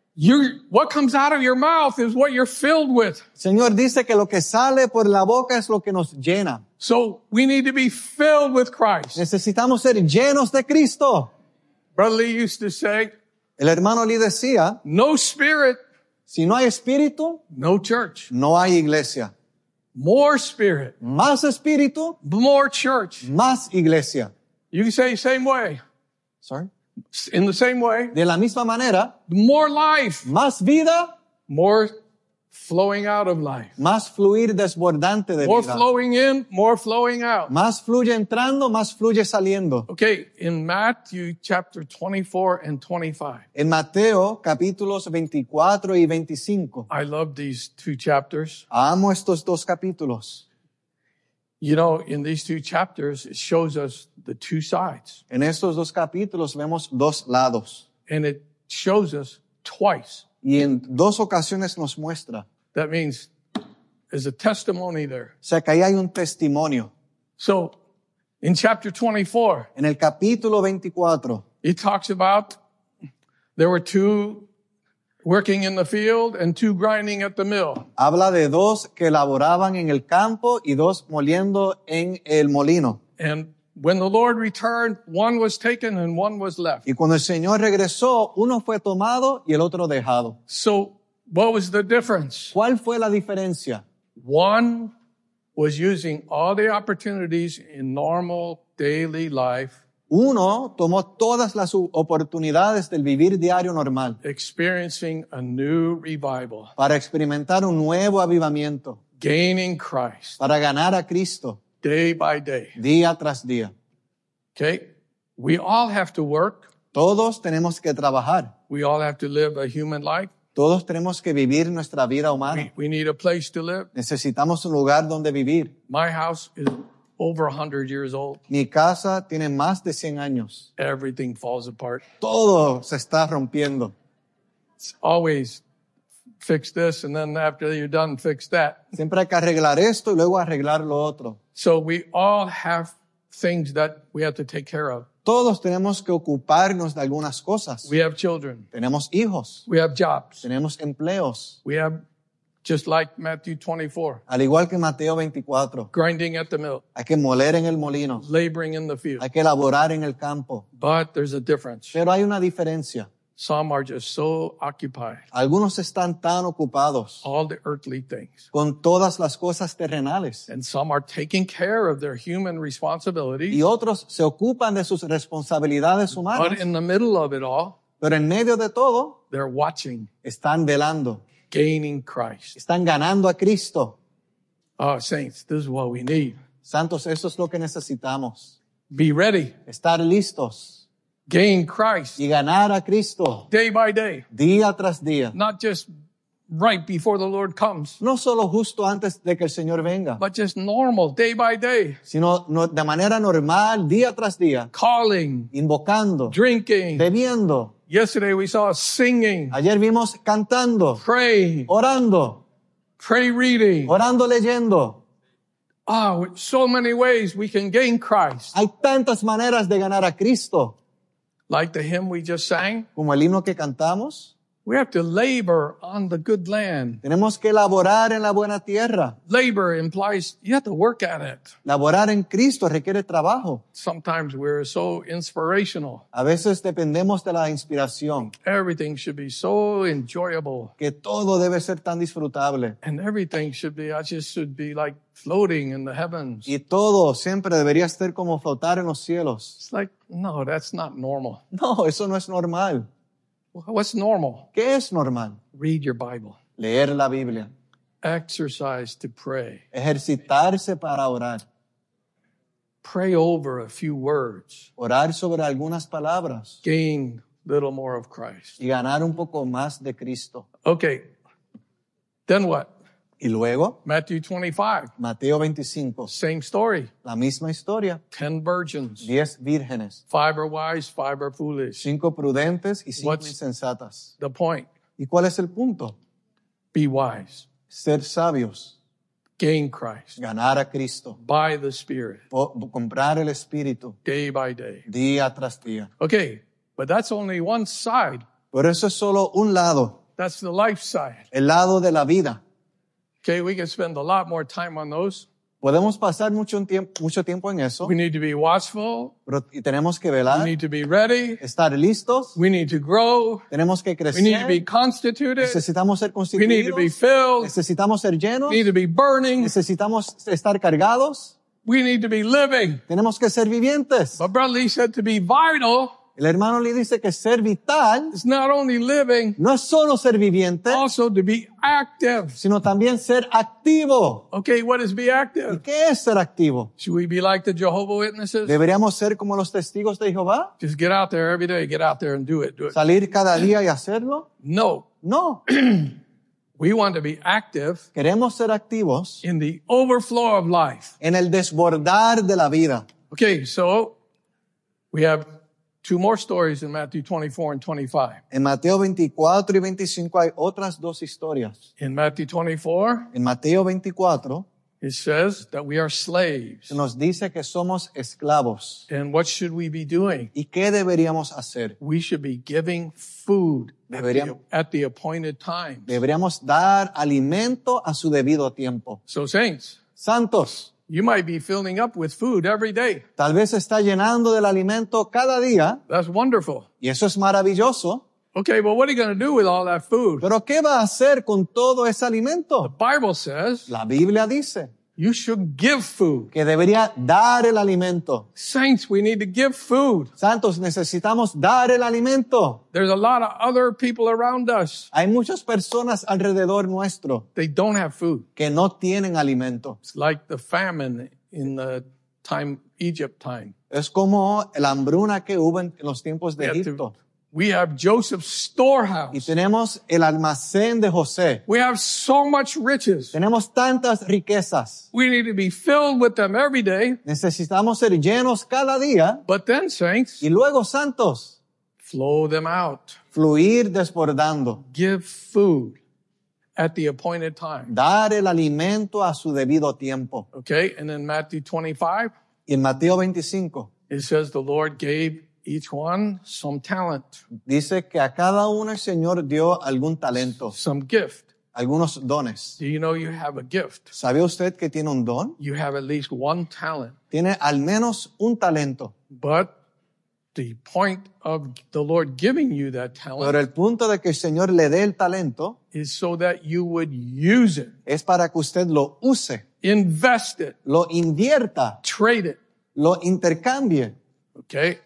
what comes out of your mouth is what you're filled with. El Señor dice que lo que sale por la boca es lo que nos llena. So we need to be filled with Christ. Necesitamos ser llenos de Cristo. Brother Lee used to say, El hermano Lee decía, no spirit, si no hay espíritu, no church. no hay iglesia. More spirit, Más espíritu, more church. más iglesia. You can say same way. Sorry. In the same way, De la misma manera, more life, más vida, more flowing out of life. más fluir desbordante de More vida. flowing in, more flowing out. Más fluye entrando, más fluye saliendo. Okay, in Matthew chapter 24 and 25. En Mateo capítulos 24 y 25. I love these two chapters. Amo estos dos capítulos. You know, in these two chapters, it shows us the two sides. En estos dos capítulos vemos dos lados. And it shows us twice. Y en dos ocasiones nos muestra. That means there's a testimony there. O sea que ahí hay un testimonio. So, in chapter 24, En el capítulo 24, it talks about there were two working in the field and two grinding at the mill. habla de dos que laboraban en el campo y dos moliendo en el molino. And when the Lord returned, one was taken and one was left. Y cuando el Señor regresó, uno fue tomado y el otro dejado. So, what was the difference? ¿Cuál fue la diferencia? One was using all the opportunities in normal daily life, Uno tomó todas las oportunidades del vivir diario normal experiencing a new revival, para experimentar un nuevo avivamiento, gaining Christ para ganar a Cristo day by day. día tras día. Okay? We all have to work. Todos tenemos que trabajar. We all have to live a human life. Todos tenemos que vivir nuestra vida humana. We need a place to live. Necesitamos un lugar donde vivir. My house over 100 years old. Mi casa tiene más de 100 años. Everything falls apart. Todo se está rompiendo. It's always fix this, and then after you're done, fix that. Siempre hay que arreglar esto y luego arreglar lo otro. So we all have things that we have to take care of. Todos tenemos que ocuparnos de algunas cosas. We have children. Tenemos hijos, We have jobs. tenemos empleos, We have, just like Matthew 24, al igual que Mateo 24. grinding at the mill, Hay que moler en el molino, laboring in the field. hay que laborar en el campo. But there's a difference. Pero hay una diferencia. Some are just so occupied, Algunos están tan ocupados all the earthly things. con todas las cosas terrenales And some are taking care of their human responsibilities. y otros se ocupan de sus responsabilidades humanas, But in the middle of it all, pero en medio de todo they're watching, están velando, gaining Christ. están ganando a Cristo. Oh, saints, this is what we need. Santos, eso es lo que necesitamos. Be ready. Estar listos Gain Christ y ganar a Cristo day by day, día tras día. not just right before the Lord comes, No solo justo antes de que el Señor venga, but just normal day by day, sino de manera normal, día tras día, calling, invocando, drinking. bebiendo. Yesterday we saw singing, Ayer vimos cantando, praying, orando, pray reading. orando, leyendo. Oh, so many ways we can gain Christ. Hay tantas maneras de ganar a Cristo. Like the hymn we just sang, Como el himno que cantamos, we have to labor on the good land. tenemos que laborar en la buena tierra. Labor implies you have to work at it. Laborar en Cristo requiere trabajo. Sometimes we're so inspirational. A veces dependemos de la inspiración, Everything should be so enjoyable. que todo debe ser tan disfrutable. And everything should be, I just should be like floating in the heavens. Y todo siempre debería ser como flotar en los cielos. It's like, no, that's not normal. No, eso no es normal. What's normal? ¿Qué es normal? Read your Bible. Leer la Biblia, Exercise to pray. ejercitarse para orar, Pray over a few words. orar sobre algunas palabras Gain a little more of Christ. y ganar un poco más de Cristo. Okay. Then what? Y luego, Matthew 25. Mateo 25, Same story. la misma historia. 10 virgins. 10 vírgenes, 5 are wise, 5 are foolish. 5 prudentes y 5 What's- insensatas. The point. ¿Y cuál es el punto? Be wise. Ser sabios, Gain Christ. ganar a Cristo, By the Spirit. comprar el Espíritu Day by day. día tras día. Okay. But that's only one side. Pero eso es solo un lado, That's the life side. el lado de la vida. Okay. We can spend a lot more time on those. Podemos pasar mucho tiempo en eso, We need to be watchful. pero y tenemos que We velar, need to be ready. estar listos, We need to grow. tenemos que We need to be crecer, constituted. necesitamos ser We need to be constituidos, filled. necesitamos ser llenos, We need to be burning. necesitamos estar cargados, We need to be living. tenemos que ser vivientes. But Brother Lee said to be vital El hermano le dice que ser vital is not only living, no es solo ser viviente, also to be active. sino también ser activo. Okay, what is be ¿Y active? qué es ser activo? Should we be like the Jehovah Witnesses? ¿Deberíamos ser como los testigos de Jehová? Just get out there every day, get out there and do it. Do it. ¿Salir cada día y hacerlo? No. No. We want to be active Queremos ser activos in the overflow of life. en el desbordar de la vida. Okay, so we have 2 more stories in Matthew 24 and 25. En Mateo 24 y 25 hay otras 2 historias. In Matthew 24, En Mateo 24 it says that we are slaves. se nos dice que somos esclavos. And what should we be doing? ¿Y qué deberíamos hacer? We should be giving food Deberíamos- at the appointed time. Deberíamos dar alimento a su debido tiempo. So saints, Santos, you might be filling up with food every day. tal vez se está llenando del alimento cada día That's wonderful. y eso es maravilloso. Okay, well, what are you going to do with all that food? Pero ¿qué va a hacer con todo ese The alimento? Bible says La Biblia dice you should give food. que debería dar el alimento. Saints, we need to give food. Santos, necesitamos dar el alimento. There's a lot of other people around us. Hay muchas personas alrededor nuestro They don't have food. que no tienen alimento. It's like the famine in the time, Egypt time. Es como la hambruna que hubo en los tiempos de We had Egipto. We have Joseph's y storehouse. tenemos el almacén de José. We have so much riches. Tenemos tantas riquezas. We need to be filled with them every day. Necesitamos ser llenos cada día But then, saints, y luego, santos, flow them out. fluir desbordando. Give food at the appointed time. Dar el alimento a su debido tiempo. Okay? And in Matthew 25, Y en Mateo 25 it says the Lord gave each one some talent, dice que a cada uno el Señor dio algún talento, some gift. algunos dones. Do you know you have a gift? ¿Sabe usted que tiene un don? You have at least one talent. Tiene al menos un talento. But the point of the Lord giving you that talent Pero el punto de que el Señor le dé el talento is so that you would use it, es para que usted lo use, invest it, lo invierta, trade it. lo intercambie. Okay?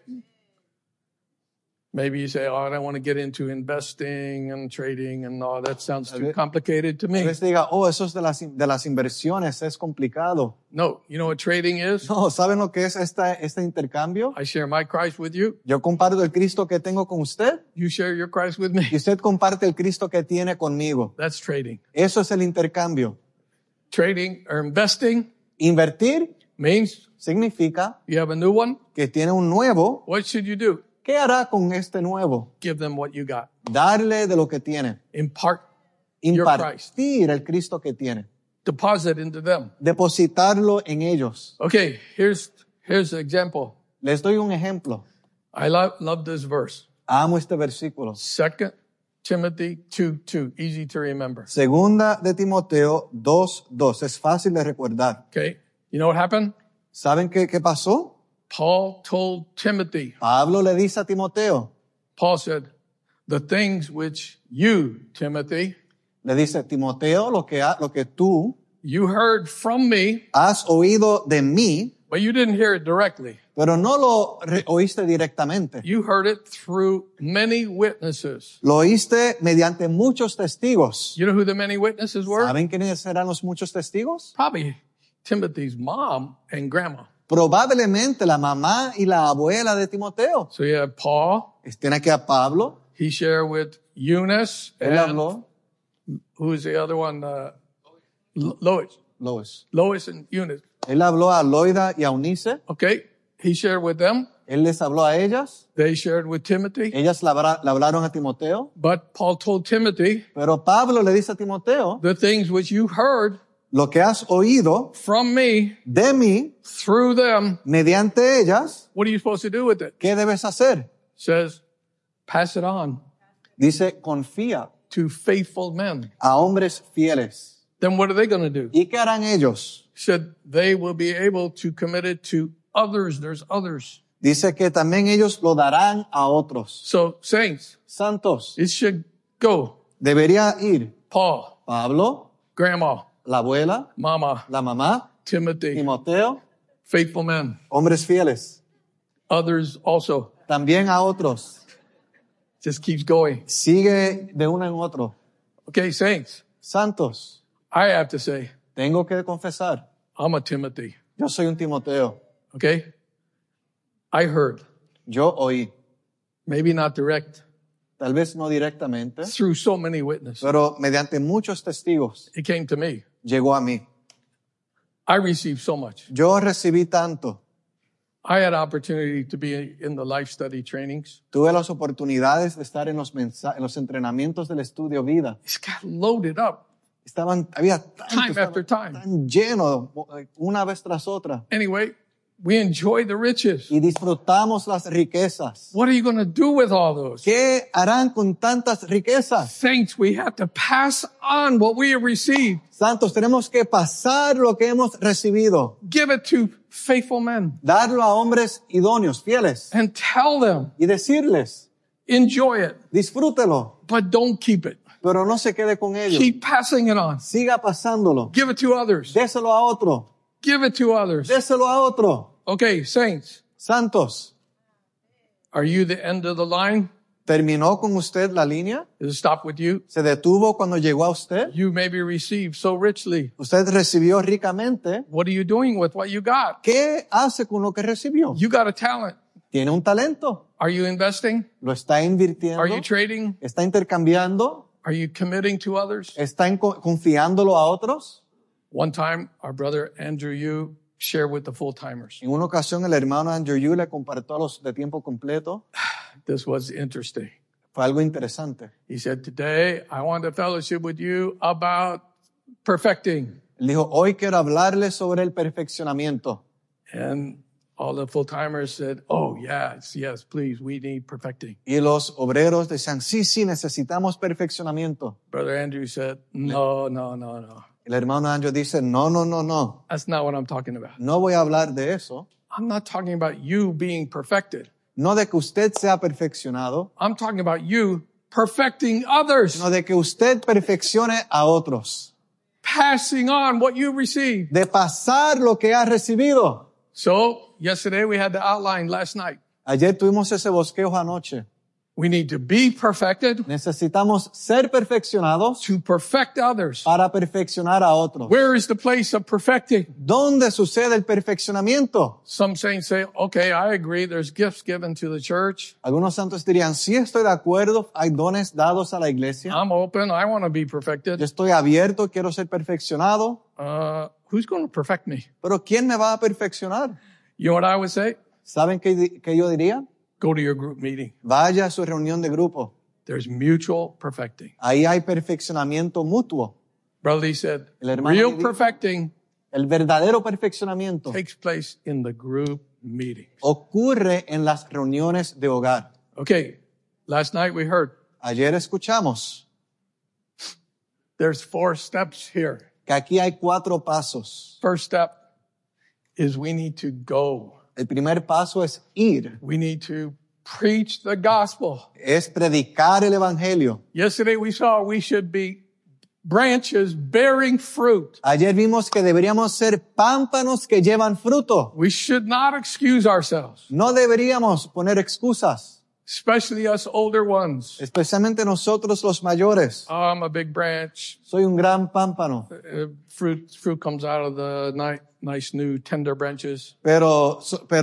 Maybe you say, oh, I don't want to get into investing and trading and all that sounds too complicated to me. Usted diga, oh, eso es de las inversiones, es complicado. No, you know what trading is? No, ¿saben lo que es este intercambio? I share my Christ with you. Yo comparto el Cristo que tengo con usted You share your Christ with y me. usted comparte el Cristo que tiene conmigo. That's trading. Eso es el intercambio. Trading or investing Invertir means significa you have a new one. que tiene un nuevo. What should you do? ¿Qué hará con este nuevo? Give them what you got. Darle de lo que tiene. Impart your Christ. Impartir el Cristo que tiene. Deposit into them. Depositarlo en ellos. Okay, here's an example. Les doy un ejemplo. I love this verse. Amo este versículo. 2 Timothy 2:2. Easy to remember. Segunda de Timoteo 2:2. Es fácil de recordar. Okay, you know what happened? ¿Saben qué pasó? Paul told Timothy, Pablo le dice a Timoteo, Paul said, the things which you, Timothy, le dice, Timoteo, lo que tú you heard from me, has oído de mí, but you didn't hear it directly. pero no lo oíste directamente. You heard it through many witnesses. Lo oíste mediante muchos testigos. You know who the many witnesses were? ¿Saben quiénes serán los muchos testigos? Probably Timothy's mom and grandma. Probablemente la mamá y la abuela de Timoteo. So you have Paul. Tiene aquí a Pablo. He shared with Eunice Él and habló. who's the other one? Lois. Lois and Eunice. Él habló a Loida y a Eunice. Okay. He shared with them. Él les habló a ellas. They shared with Timothy. Ellas le hablaron a Timoteo. But Paul told Timothy, Pero Pablo le dice a Timoteo, the things which you heard lo que has oído from me, de mí, through them, mediante ellas, what are you supposed to do with it? ¿qué debes hacer? Says, pass it on Dice, confía to faithful men. a hombres fieles. Then what are they going to do? ¿Y qué harán ellos? Said they will be able to commit it to others. There's others. Dice que también ellos lo darán a otros. So, saints, Santos, it should go. debería ir Paul, Pablo, grandma, la abuela, mama, la mamá, Timothy, Timoteo, faithful men. hombres fieles. Others also. También a otros. Just keeps going. Sigue de uno en otro. Okay, saints, Santos, I have to say, tengo que confesar, I'm a Timothy. yo soy un Timoteo. Okay? I heard, Yo oí, maybe not direct, tal vez no directamente, through so many witnesses. pero mediante muchos testigos It came to me. llegó a mí. I received so much. Yo recibí tanto. I had opportunity to be in the life study trainings. Tuve las oportunidades de estar en los entrenamientos del estudio vida. It's got loaded up Había time after time. tan lleno, una vez tras otra. Anyway, we enjoy the riches. Y disfrutamos las riquezas. What are you going to do with all those? ¿Qué harán con tantas riquezas? Saints, we have to pass on what we have received. Santos, tenemos que pasar lo que hemos recibido. Give it to faithful men Darlo a hombres idóneos, fieles. and tell them, Y decirles, enjoy it, disfrútelo, but don't keep it. pero no se quede con ello. Keep passing it on. Siga pasándolo. Give it to others. Déselo a otro. Give it to others. Déselo a otro. Okay, saints, Santos, are you the end of the line? ¿terminó con usted la línea? Does it stop with you? ¿Se detuvo cuando llegó a usted? You maybe received so richly. Usted recibió ricamente. What are you doing with what you got? ¿Qué hace con lo que recibió? You got a talent. Tiene un talento. Are you investing? Lo está invirtiendo. Are you trading? Está intercambiando. Are you committing to others? Está confiándolo a otros. One time, our brother Andrew Yu shared with the full-timers. En una ocasión, el hermano Andrew Yu le compartió a los de tiempo completo. This was interesting. Fue algo interesante. He said, today I want to fellowship with you about perfecting. Él dijo, hoy quiero hablarles sobre el perfeccionamiento. And all the full-timers said, oh, yes, yes, please, we need perfecting. Y los obreros decían, sí, sí, necesitamos perfeccionamiento. Brother Andrew said, no. El hermano Andrew dice, no. That's not what I'm talking about. No voy a hablar de eso. I'm not talking about you being perfected. No de que usted sea perfeccionado, I'm talking about you perfecting others, sino de que usted perfeccione a otros. passing on what you received. De pasar lo que ha recibido. So, yesterday we had the outline last night. Ayer tuvimos ese bosquejo anoche. We need to be perfected Necesitamos ser perfeccionados to perfect others. para perfeccionar a otros. Where is the place of perfecting? ¿Dónde sucede el perfeccionamiento? Some saints say, okay, I agree, there's gifts given to the church. Algunos santos dirían, sí estoy de acuerdo, hay dones dados a la iglesia. I'm open, I want to be Yo perfected. estoy abierto, quiero ser perfeccionado. Who's going to perfect me? Pero ¿quién me va a perfeccionar? You know what I would say? ¿Saben qué yo diría? Go to your group meeting. Vaya a su reunión de grupo. There's mutual perfecting. Ahí hay perfeccionamiento mutuo. Brother Lee said, El hermano real Lee dijo, perfecting el verdadero perfeccionamiento takes place in the group meeting. ocurre en las reuniones de hogar. Okay, last night we heard Ayer escuchamos there's 4 steps here. que aquí hay 4 pasos. First step is we need to go. El primer paso es ir, We need to preach the gospel. es predicar el evangelio. Yesterday we saw we should be branches bearing fruit. Ayer vimos que deberíamos ser pámpanos que llevan fruto. We should not excuse ourselves, No deberíamos poner excusas, especially us older ones. especialmente nosotros los mayores. Oh, I'm a big branch. Soy un gran pámpano, Fruit comes out of the nice new tender branches. pero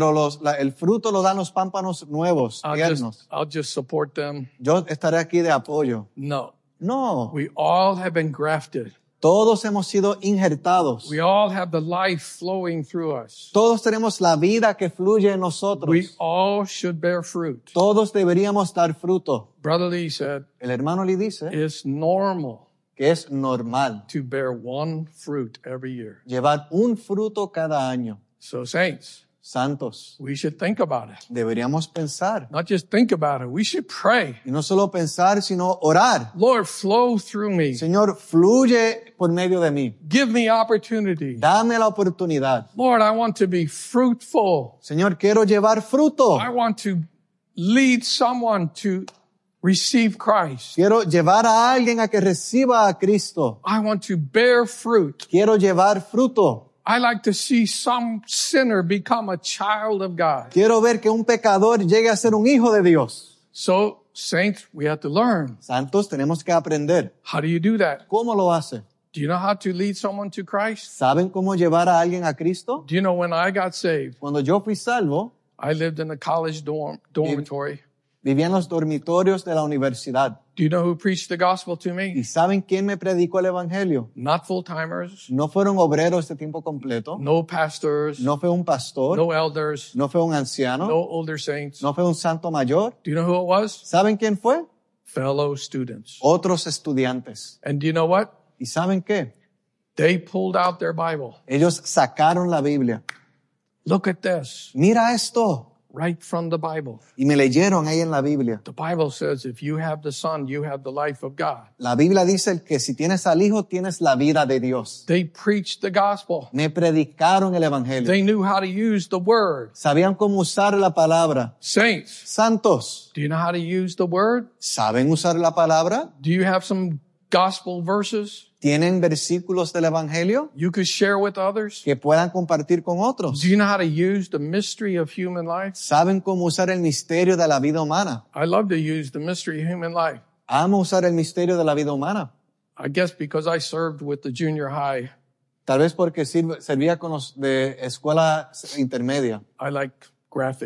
el fruto lo dan los pámpanos nuevos, tiernos. I'll just support them. Yo estaré aquí de apoyo. No. No, We all have been grafted. todos hemos sido injertados. We all have the life flowing through us. Todos tenemos la vida que fluye en We nosotros. all should bear fruit. Todos deberíamos dar fruto. Brother Lee said, El hermano le dice it's normal que es normal to bear 1 fruit every year. llevar un fruto cada año. So saints, Santos, we should think about it. deberíamos pensar. Not just think about it. We should pray. Y no solo pensar, sino orar. Lord, flow through me. Señor, fluye por medio de mí. Give me opportunity. Dame la oportunidad. Lord, I want to be fruitful. Señor, quiero llevar fruto. I want to lead someone to receive Christ. Quiero llevar a alguien a que reciba a Cristo. I want to bear fruit. Quiero llevar fruto. I like to see some sinner become a child of God. Quiero ver que un pecador llegue a ser un hijo de Dios. So, saints, we have to learn. Santos, tenemos que aprender. How do you do that? ¿Cómo lo hace? Do you know how to lead someone to Christ? ¿Saben cómo llevar a alguien a Cristo? Do you know when I got saved, Cuando yo fui salvo, I lived in a college dormitory. vivía en los dormitorios de la universidad. Do you know who preached the gospel to me? ¿Y saben quién me predicó el evangelio? Not full-timers, No fueron obreros de tiempo completo. no pastors, No fue un pastor. no elders, No fue un anciano. no older saints. No fue un santo mayor. Do you know who it was? ¿Saben quién fue? Fellow students. Otros estudiantes. And do you know what? ¿Y saben qué? They pulled out their Bible. Ellos sacaron la Biblia. Look at this, Mira esto. right from the Bible. Y me leyeron ahí en la Biblia. The Bible says if you have the Son, you have the life of God. La Biblia dice que si tienes al Hijo, tienes la vida de Dios. They preached the gospel. Me predicaron el evangelio. They knew how to use the word. Sabían cómo usar la palabra. Saints, Santos, do you know how to use the word? ¿saben usar la palabra? Do you have some gospel verses ¿Tienen versículos del evangelio you could share with others? que puedan compartir con otros? Do you know how to use the mystery of human life? ¿Saben cómo usar el misterio de la vida humana? I love to use the mystery of human life. Amo usar el misterio de la vida humana. I guess because I served with the junior high, Tal vez porque servía con los de escuela intermedia. I like graphics.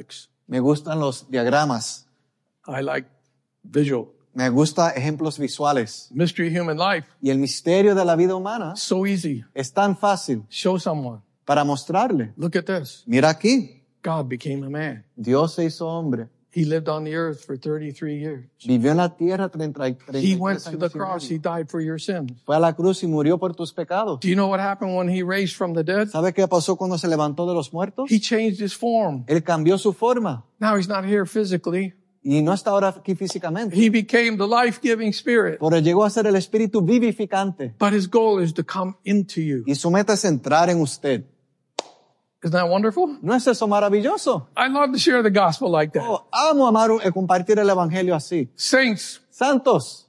Me gustan los diagramas. I like visual. Me gusta ejemplos visuales. Mystery of human life, Y el misterio de la vida humana so easy. es tan fácil Show someone. para mostrarle. Look at this. Mira aquí, God became a man. Dios se hizo hombre. He lived on the earth for 33 years. Vivió en la tierra 33 He went to the años y cross. medio. He died for your sins. Fue a la cruz y murió por tus pecados. Do you know what happened when he raised from the dead? ¿Sabe qué pasó cuando se levantó de los muertos? He changed his form. Él cambió su forma Now he's not here physically. y no está ahora aquí físicamente. He became the life-giving spirit. Pero llegó a ser el espíritu vivificante But his goal is to come into you. y su meta es entrar en usted. Isn't that wonderful? ¿No es eso maravilloso? I love to share the gospel like that. Oh, amo amar compartir el evangelio así. Saints, Santos,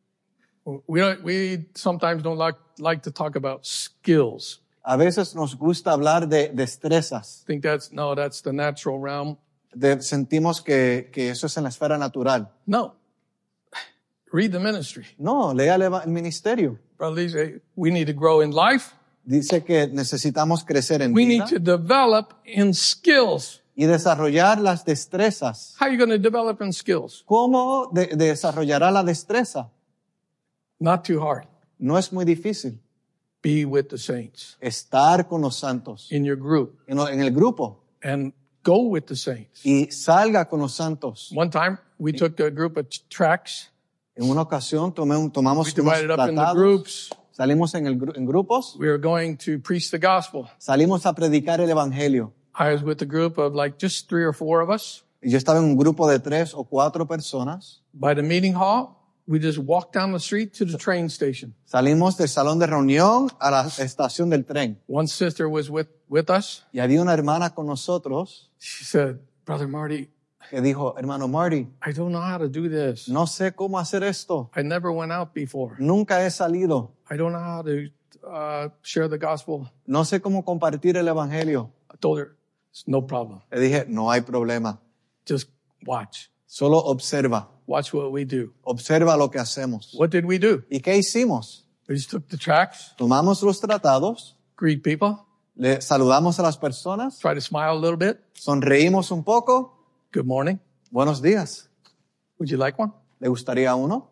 we sometimes don't like to talk about skills. a veces nos gusta hablar de destrezas. Think that's the natural realm. Sentimos que eso es en la esfera natural. No. Read the ministry. No, lea el ministerio. Brother Lee say, we need to grow in life. Dice que necesitamos crecer en We vida need to develop in skills. y desarrollar las destrezas. How are you going to develop in skills? ¿Cómo desarrollará la destreza? Not too hard. No es muy difícil. Be with the saints Estar con los santos in your group en el grupo and go with the saints. y salga con los santos. One time we took a group of tracts. En una ocasión tomamos We unos divided up into tratados, groups. salimos en grupos, We were going to preach the gospel. salimos a predicar el evangelio. I was with a group of like just 3 or 4 of us. Y yo estaba en un grupo de 3 o 4 personas. By the meeting hall, we just walked down the street to the train station. Salimos del salón de reunión a la estación del tren. One sister was with us. Y había una hermana con nosotros She said, Brother Marty, que dijo, hermano Marty, I don't know how to do this. no sé cómo hacer esto. I never went out before. Nunca he salido. I don't know how to share the gospel. No sé cómo compartir el evangelio. I told her, it's no problem. Le dije, no hay problema. Just watch. Solo observa. Watch what we do. Observa lo que hacemos. What did we do? ¿Y qué hicimos? We just took the tracts, Tomamos los tratados, greet people, le saludamos a las personas, try to smile a little bit. sonreímos un poco. Good morning. Buenos días. Would you like one? ¿Le gustaría uno?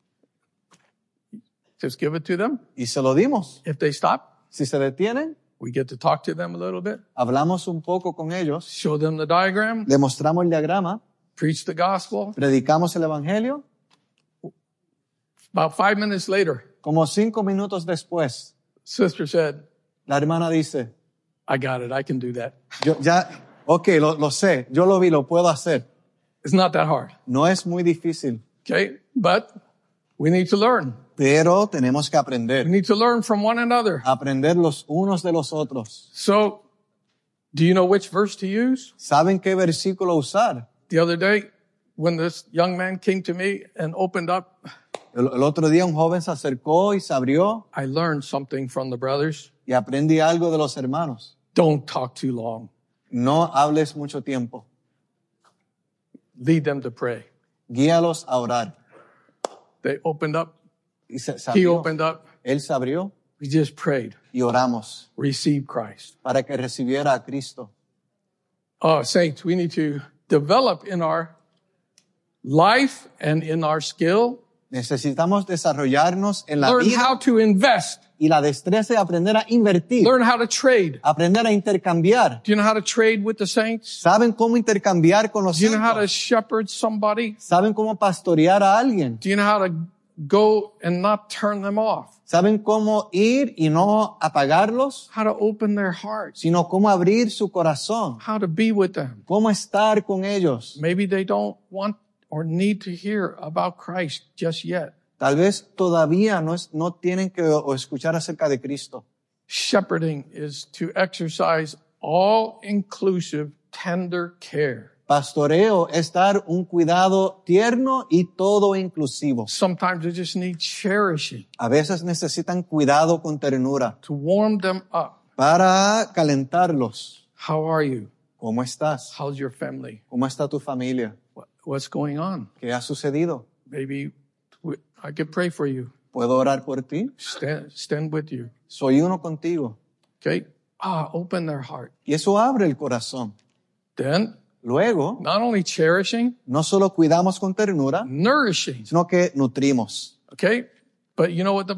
Just give it to them. Y se lo dimos. If they stop, Si se detienen, we get to talk to them a little bit, hablamos un poco con ellos, show them the diagram, le mostramos el diagrama, preach the gospel. predicamos el evangelio. About 5 minutes later, Como 5 minutos después, sister said, la hermana dice, I got it. I can do that. lo sé, yo lo vi, lo puedo hacer. It's not that hard. No es muy difícil, Okay. But we need to learn. pero tenemos que We aprender. need to learn from one another. Aprender los unos de los otros. So, do you know which verse to use? ¿Saben qué versículo usar? The other day, when this young man came to me and opened up, El otro día un joven se acercó y se abrió I learned something from the brothers. y aprendí algo de los hermanos. Don't talk too long. No hables mucho tiempo. Lead them to pray. Guíalos a orar. They opened up. Y se He abrió. opened up. Él se abrió We just prayed. y oramos Receive Christ. para que recibiera a Cristo. Saints, we need to develop in our life and in our skill. Necesitamos desarrollarnos en la Learn vida how to invest. y la destreza de aprender a invertir, Learn how to trade. aprender a intercambiar. Do you know how to trade with the saints? ¿Saben cómo intercambiar con los Do you know how to santos? shepherd somebody? ¿Saben cómo pastorear a alguien? Do you know how to go and not turn them off? ¿Saben cómo ir y no apagarlos, How to open their hearts? sino cómo abrir su corazón? How to be with them? ¿Cómo estar con ellos? Maybe they don't want or need to hear about Christ just yet. Tal vez todavía no tienen que escuchar acerca de Cristo. Shepherding is to exercise all-inclusive, tender care. Pastoreo es dar un cuidado tierno y todo inclusivo. Sometimes they just need cherishing A veces necesitan cuidado con ternura to warm them up. para calentarlos. How are you? ¿Cómo estás? How's your family? ¿Cómo está tu familia? What's going on? ¿Qué ha sucedido? Maybe I could pray for you. ¿Puedo orar por ti? Stand with you. Soy uno contigo. Okay? Open their heart. Y eso abre el corazón. Then Luego, not only cherishing, no solo cuidamos con ternura, nourishing. sino que nutrimos. Okay? But you know what the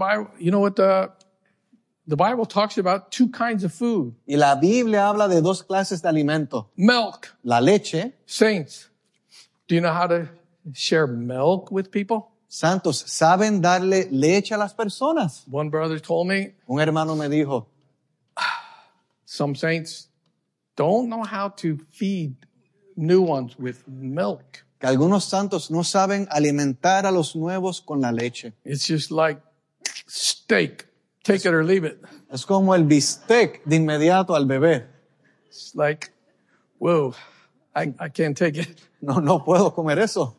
Bible talks about two kinds of food. Y la Biblia habla de dos clases de alimento. Milk. La leche. Saints, do you know how to share milk with people? Santos, ¿saben darle leche a las personas? One brother told me Un hermano me dijo, some saints don't know how to feed new ones with milk. que algunos santos no saben alimentar a los nuevos con la leche. It's just like steak. Take it or leave it. Es como el bistec de inmediato al bebé. It's like, whoa, I can't take it. No puedo comer eso.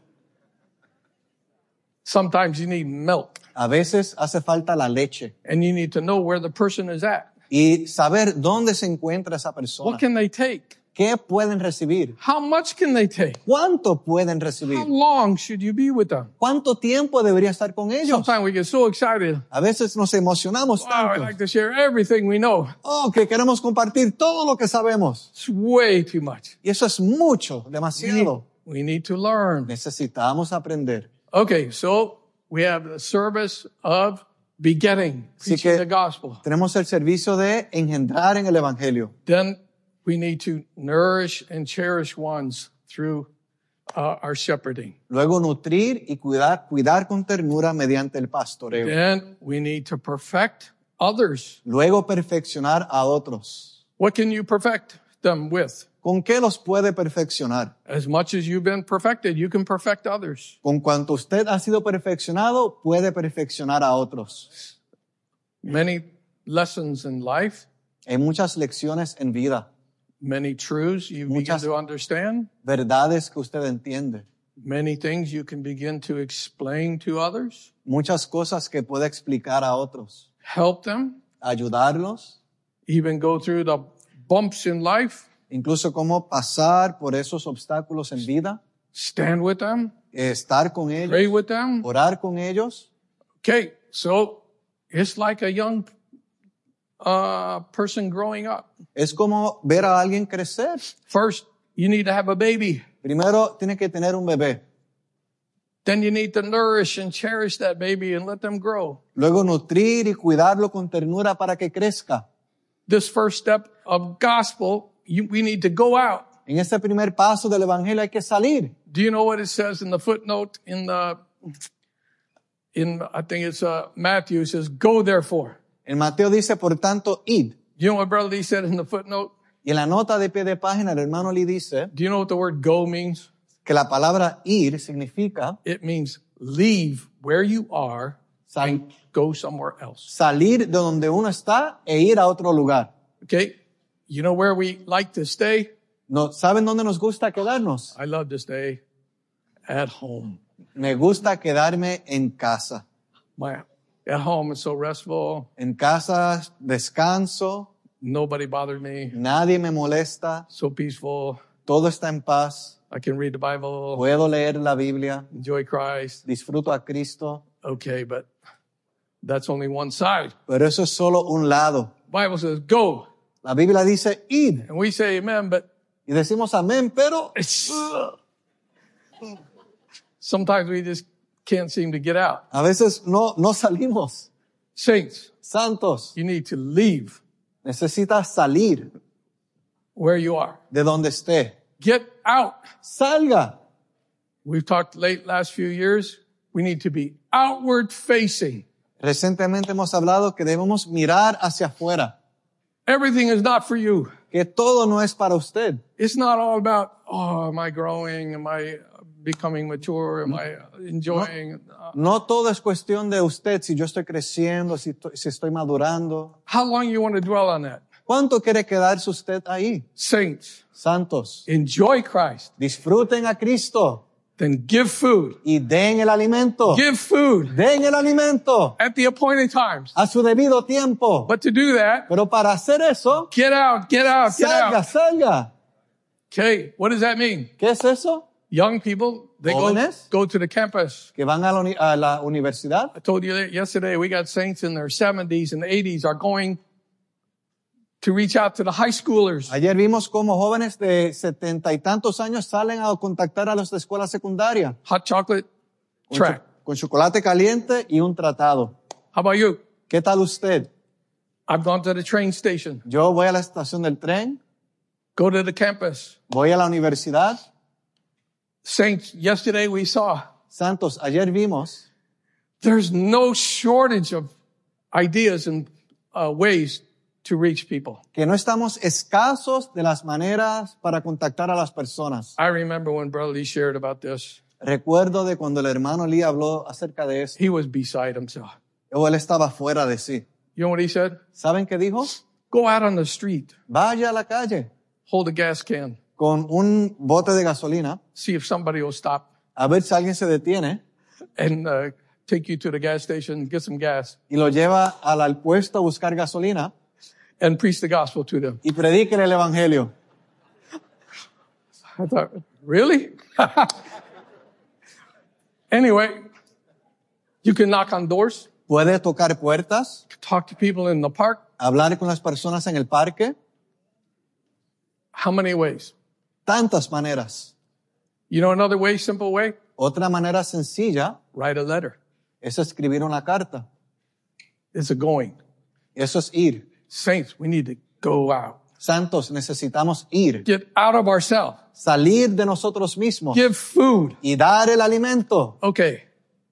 Sometimes you need milk, A veces hace falta la leche and you need to know where the person is at. y saber dónde se encuentra esa persona. What can they take? ¿Qué pueden recibir? How much can they take? ¿Cuánto pueden How recibir? long should you be with them? ¿Cuánto tiempo debería estar con ellos? Sometimes we get so excited. A veces nos emocionamos Wow, I tanto. like to share everything we know. Oh, que queremos compartir todo lo que sabemos. It's way too much. Y eso es mucho, demasiado. We need to learn. Necesitamos aprender. Okay, so we have the service of begetting, Así preaching que the gospel. tenemos el servicio de engendrar en el Evangelio. Then we need to nourish and cherish ones through our shepherding. Luego nutrir y cuidar con ternura mediante el pastoreo. Then we need to perfect others. Luego perfeccionar a otros. What can you perfect them with? ¿Con qué los puede perfeccionar? As much as you've been perfected, you can perfect others. Con cuanto usted ha sido perfeccionado, puede perfeccionar a otros. Many lessons in life, Hay muchas lecciones en vida, many truths you begin Muchas- to understand, verdades que usted entiende, many things you can begin to explain to others, muchas cosas que puede explicar a otros, help them, ayudarlos, even go through the bumps in life, incluso cómo pasar por esos obstáculos en vida, stand with them, estar con pray ellos, with them. orar con ellos. Okay, so it's like a young person growing up. Es como ver a alguien crecer. First, you need to have a baby. Primero tiene que tener un bebé, Then you need to nourish and cherish that baby and let them grow. luego nutrir y cuidarlo con ternura para que crezca. This first step of gospel, we need to go out. En este primer paso del Evangelio hay que salir. Do you know what it says in the footnote in I think it's Matthew? It says, "Go therefore." En Mateo dice, por tanto, id. Do you know what Brother Lee said in the footnote? Y en la nota de pie de página el hermano Lee dice Do you know what the word "go" means? que la palabra ir significa It means leave where you are sal- and go somewhere else. salir de donde uno está e ir a otro lugar. Okay? You know where we like to stay? No, ¿saben dónde nos gusta quedarnos? I love to stay at home. Me gusta quedarme en casa. At home it's so restful. En casa descanso, Nobody bothers me. nadie me molesta, So peaceful. todo está en paz, I can read the Bible, puedo leer la Biblia, enjoy Christ. disfruto a Cristo, Okay, but that's only one side. pero eso es solo un lado. Bible says go. La Biblia dice id And we say amen, but y decimos amén, pero sometimes we just can't seem to get out. a veces no salimos. Saints, Santos, you need to leave necesitas salir where you are. de donde esté. Get out. Salga. We've talked last few years. We need to be outward facing. Recientemente hemos hablado que debemos mirar hacia afuera, Everything is not for you. que todo no es para usted. It's not all about, oh, am I growing? Am I becoming mature? Am I enjoying? No todo es cuestión de usted, si yo estoy creciendo, si estoy madurando. How long you want to dwell on that? ¿Cuánto quiere quedarse usted ahí? Saints, Santos, enjoy Christ. disfruten a Cristo Then give food. y den el alimento. Give food Den el alimento at the appointed times. a su debido tiempo. But to do that, Pero para hacer eso, get out, get out, get out. salga. Okay, what does that mean? ¿Qué es eso? Young people, they Jóvenes. go to the campus. Que van a la universidad. I told you that yesterday, we got saints in their 70s and 80s are going to reach out to the high schoolers. Ayer vimos cómo jóvenes de 70 y tantos años salen a contactar a los de escuela secundaria Hot chocolate track. con chocolate caliente y un tratado. How about you? ¿Qué tal usted? I've gone to the train station, Yo voy a la estación del tren, go to the campus. voy a la universidad. Saints, yesterday we saw Santos, ayer vimos there's no shortage of ideas and ways to reach people. que no estamos escasos de las maneras para contactar a las personas. I remember when Brother Lee shared about this. Recuerdo de cuando el hermano Lee habló acerca de eso, He was beside himself. o él estaba fuera de sí. You know what he said? ¿Saben qué dijo? Go out on the street, Vaya a la calle hold a gas can, con un bote de gasolina, see if somebody will stop a ver si alguien se detiene and take you to the gas station, get some gas, y lo lleva al puesto a buscar gasolina and preach the gospel to them. y predique el evangelio. I thought, really? Anyway, you can knock on doors, Puede tocar puertas, talk to people in the park. hablar con las personas en el parque, How many ways? tantas maneras. You know another way, simple way? Otra manera sencilla Write a letter. es escribir una carta. It's a going. Eso es ir. Saints, we need to go out. Santos, necesitamos ir, Get out of ourselves. salir de nosotros mismos Give food. y dar el alimento. Okay.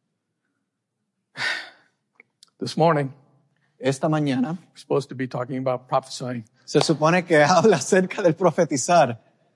This morning, Esta mañana we're supposed to be talking about prophesying. se supone que habla acerca del profetizar,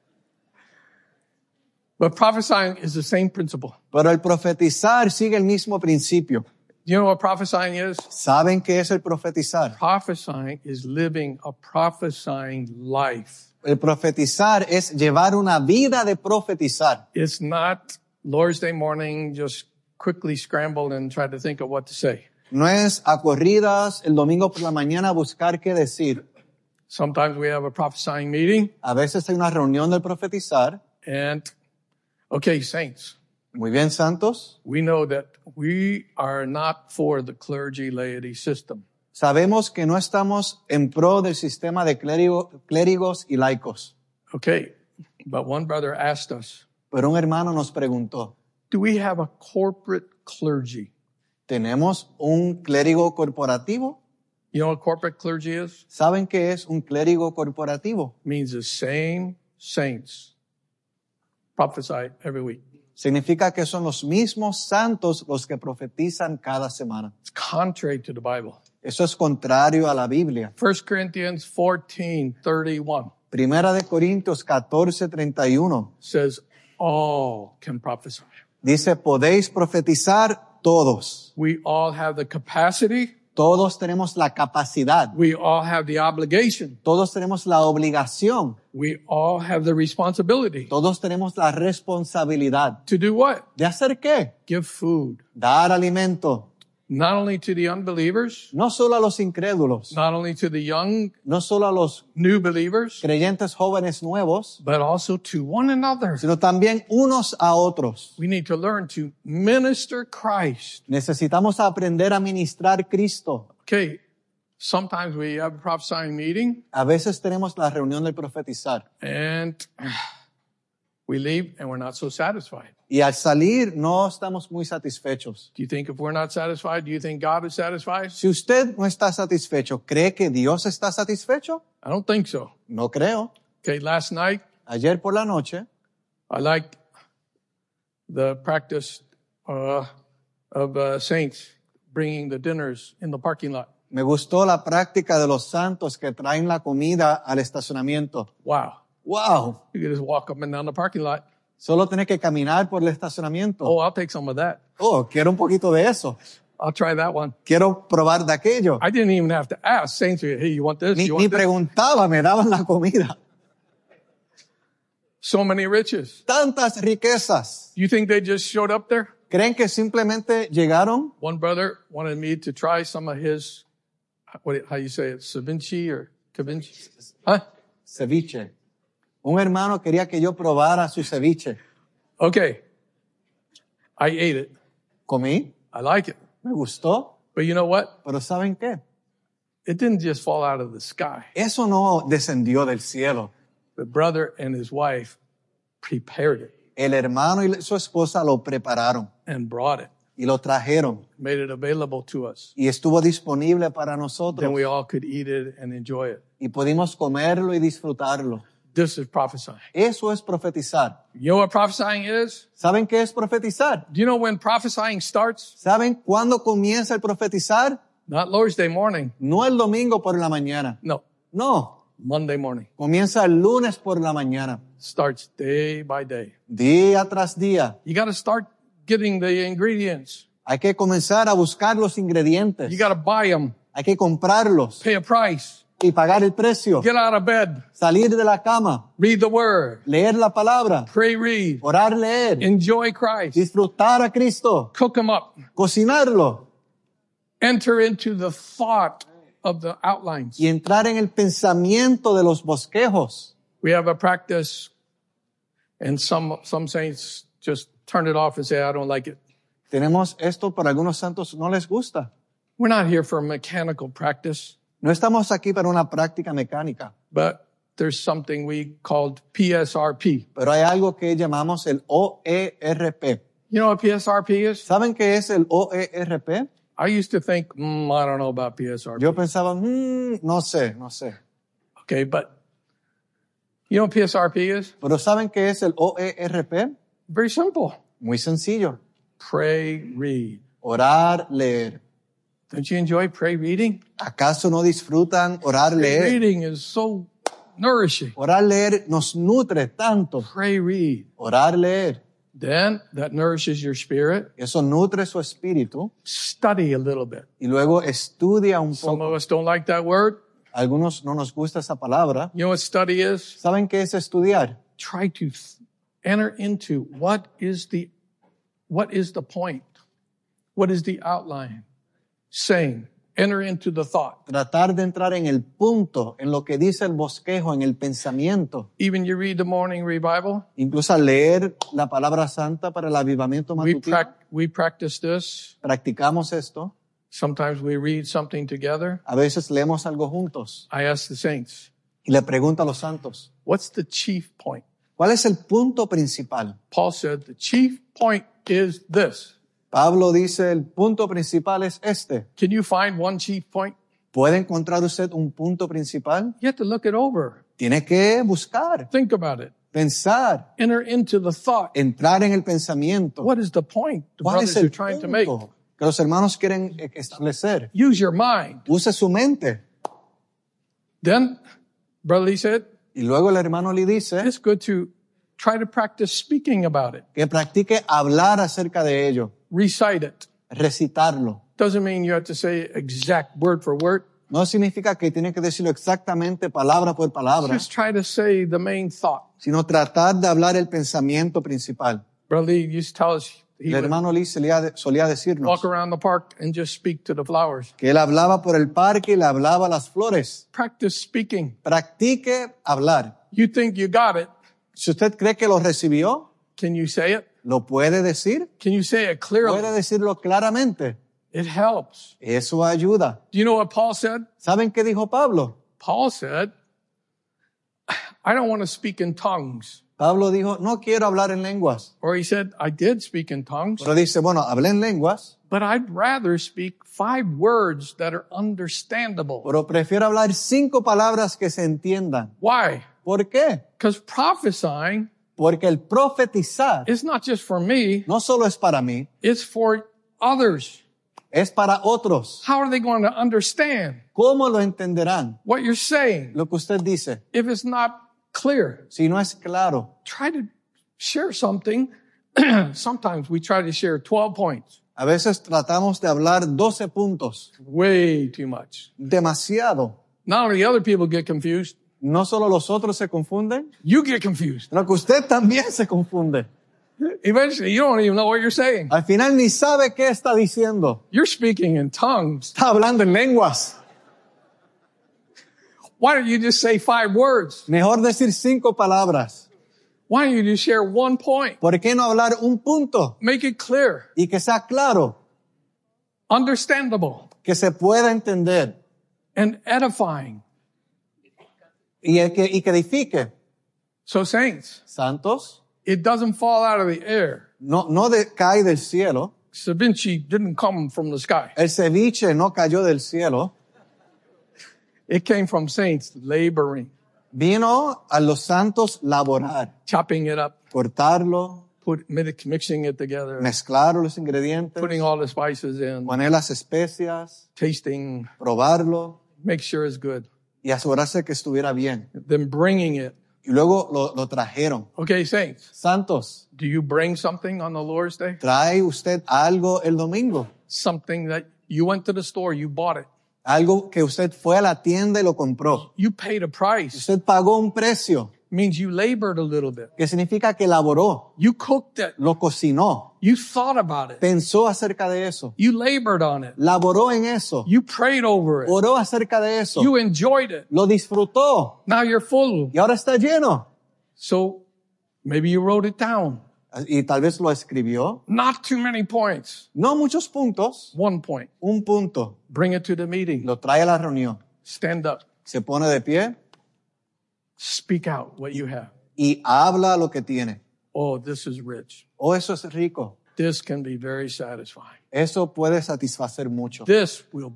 But prophesying is the same principle. pero el profetizar sigue el mismo principio. You know what prophesying is? ¿Saben qué es el profetizar? Prophesying is living a prophesying life. El profetizar es llevar una vida de profetizar. It's not Lord's Day morning, just quickly scramble and try to think of what to say. No es a corridas el domingo por la mañana buscar qué decir. Sometimes we have a prophesying meeting A veces hay una reunión del profetizar. and, okay, saints, Muy bien, santos. we know that we are not for the clergy laity system. Sabemos que no estamos en pro del sistema de clérigos y laicos. Okay, but one brother asked us, Pero un hermano nos preguntó, do we have a corporate clergy? ¿tenemos un clérigo corporativo? You know what corporate clergy is? ¿Saben qué es un clérigo corporativo? It means the same saints prophesy every week. Significa que son los mismos santos los que profetizan cada semana. It's contrary to the Bible. Eso es contrario a la Biblia. 1 Corinthians 14:31 Primera de Corintios 14:31 says all can prophesy. dice, podéis profetizar todos. We all have the capacity. Todos tenemos la capacidad. We all have the obligation. Todos tenemos la obligación. We all have the responsibility. Todos tenemos la responsabilidad. To do what? ¿De hacer qué? Give food. Dar alimento. Not only to the unbelievers, No solo a los incrédulos, not only to the young no solo a los new believers, creyentes jóvenes nuevos, but also to one another. sino también unos a otros. We need to learn to minister Christ. Necesitamos aprender a ministrar Cristo. Okay, sometimes we have a prophesying meeting A veces tenemos la reunión del profetizar and we leave and we're not so satisfied. y al salir no estamos muy satisfechos. Do you think if we're not satisfied, do you think God is satisfied? Si usted no está satisfecho, ¿cree que Dios está satisfecho? I don't think so. No creo. Okay, last night, Ayer por la noche I liked the practice of saints bringing the dinners in the parking lot. me gustó la práctica de los santos que traen la comida al estacionamiento. Wow. ¡Wow! You can just walk up and down the parking lot. Solo tiene que caminar por el estacionamiento. Oh, I'll take some of that. Oh, quiero un poquito de eso. I'll try that one. Quiero probar de aquello. I didn't even have to ask. Saints, hey, you want this? Ni You want this? preguntaba, me daban la comida. So many riches. Tantas riquezas. You think they just showed up there? ¿Creen que simplemente llegaron? One brother wanted me to try some of his, how you say it, ceviche or cavinci? Huh? Ceviche. Un hermano quería que yo probara su ceviche. Okay. I ate it. Comí, I like it. me gustó, But you know what? pero ¿saben qué? It didn't just fall out of the sky. Eso no descendió del cielo. The brother and his wife prepared it El hermano y su esposa lo prepararon and brought it, y lo trajeron made it available to us. y estuvo disponible para Then nosotros we all could eat it and enjoy it. y pudimos comerlo y disfrutarlo. This is prophesying. Eso es profetizar. You know what prophesying is? ¿Saben qué es profetizar? Do you know when prophesying starts? ¿Saben cuándo comienza el profetizar? Not Lord's Day morning. No el domingo por la mañana. No, No, Monday morning. comienza el lunes por la mañana. Starts day by day. Día tras día. You got to start getting the ingredients. Hay que comenzar a buscar los ingredientes. You got to buy them, Hay que comprarlos pay a price, y pagar el precio. get out of bed, Salir de la cama, read the word, leer la palabra, pray, read, orar, leer, enjoy Christ, disfrutar a Cristo, cook them up, cocinarlo enter into the thought of the outlines. y entrar en el pensamiento de los bosquejos. We have a practice, and some saints just turn it off and say, I don't like it. Tenemos esto, pero a algunos santos no les gusta. We're not here for a mechanical practice, No estamos aquí para una práctica mecánica, but there's something we called PSRP. pero hay algo que llamamos el OERP. You know what PSRP is? ¿Saben qué es el OERP? I used to think, I don't know about PSRP. Yo pensaba, no sé. Okay, but you know what PSRP is? Pero ¿saben qué es el OERP? Very simple. Muy sencillo. Pray, read. Orar, leer. Don't you enjoy pray reading? ¿Acaso no disfrutan orar, Pray leer? reading is so nourishing. Orar, leer nos nutre tanto. Pray, read. Orar, leer. Then that nourishes your spirit. Eso nutre su espíritu. Study a little bit. Y luego estudia un Some poco. of us don't like that word. Algunos no nos gusta esa palabra. You know what study is? ¿Saben qué es estudiar? Try to enter into what is the point? What is the outline saying? Enter into the thought. Tratar de entrar en el punto, en lo que dice el bosquejo, en el pensamiento. Even you read the morning revival. Incluso leer la palabra santa para el avivamiento matutino. We practice this. Practicamos esto. Sometimes we read something together. A veces leemos algo juntos. I ask the saints, Y le pregunto a los santos, what's the chief point? ¿cuál es el punto principal? Paul said, the chief point is this. Pablo dice, el punto principal es este. Can you find one chief point? ¿Puede encontrar usted un punto principal? You have to look it over. Tiene que buscar, Think about it. pensar, Enter into the thought. entrar en el pensamiento. What is the point the ¿Cuál brothers es are el trying to make? punto que los hermanos quieren establecer? Use your mind. Use su mente. Then, Brother Lee said, Y luego el hermano le dice it's good to try to practice speaking about it. que practique hablar acerca de ello, Recite it. recitarlo. Doesn't mean you have to say exact word for word. No significa que tiene que decirlo exactamente palabra por palabra, Just try to say the main thought. sino tratar de hablar el pensamiento principal. Brother Lee used to tell us he El would hermano Lee solía decirnos walk around the park and just speak to the flowers. que él hablaba por el parque y le hablaba a las flores. Practice speaking. Practique hablar. You think you got it. Si usted cree que lo recibió, Can you say it? ¿lo puede decir? Can you say it clearly? ¿Puede decirlo claramente? It helps. Eso ayuda. Do you know what Paul said? ¿Saben qué dijo Pablo? Paul said, I don't want to speak in tongues. Pablo dijo, no quiero hablar en lenguas. Or he said, I did speak in tongues, Pero dice, bueno, hablé en lenguas, but I'd rather speak 5 words that are understandable. pero prefiero hablar 5 palabras que se entiendan. Why? ¿Por qué? Because prophesying Porque el profetizar is not just for me, no solo es para mí, it's for others. es para otros. How are they going to understand ¿Cómo lo entenderán? what you're saying Lo que usted dice, if it's not clear? si no es claro. Try to share something. Sometimes we try to share 12 points. A veces tratamos de hablar 12 puntos, Way too much. demasiado. Not only other people get confused, No solo los otros se confunden, you get confused. sino que usted también se confunde. Eventually, you don't even know what you're saying. Al final ni sabe qué está diciendo. You're speaking in tongues. Está hablando en lenguas. Why don't you just say 5 words? Mejor decir 5 palabras. Why don't you just share 1 point? ¿Por qué no hablar un punto? Make it clear, Y que sea claro, understandable. que se pueda entender. and edifying. y que edifique. So saints, Santos, it doesn't fall out of the air. no cae del cielo. Ceviche didn't come from the sky. El ceviche no cayó del cielo. It came from saints laboring, Vino a los santos laborar, chopping it up, cortarlo, mixing it together, mezclar los ingredientes, putting all the spices in, poner las especias, tasting, probarlo make sure it's good, y asegurarse que estuviera bien. then bringing it. Y luego lo trajeron. Okay, saints, Santos, do you bring something on the Lord's Day? ¿trae usted algo el domingo? Something that you went to the store, you bought it. Algo que usted fue a la tienda y lo compró. You paid a price. Usted pagó un precio, Means you labored a little bit. que significa que laboró, You cooked it. lo cocinó, You thought about it. pensó acerca de eso, You labored on it. laboró en eso, You prayed over it. oró acerca de eso, You enjoyed it. lo disfrutó Now you're full. y ahora está lleno. So maybe you wrote it down. Y tal vez lo escribió. Not too many points. No muchos puntos, One point. un punto. Bring it to the meeting. Lo trae a la reunión, Stand up. se pone de pie Speak out what you have. y habla lo que tiene. Oh, this is rich. Oh, eso es rico. This can be very satisfying. Eso puede satisfacer mucho. This will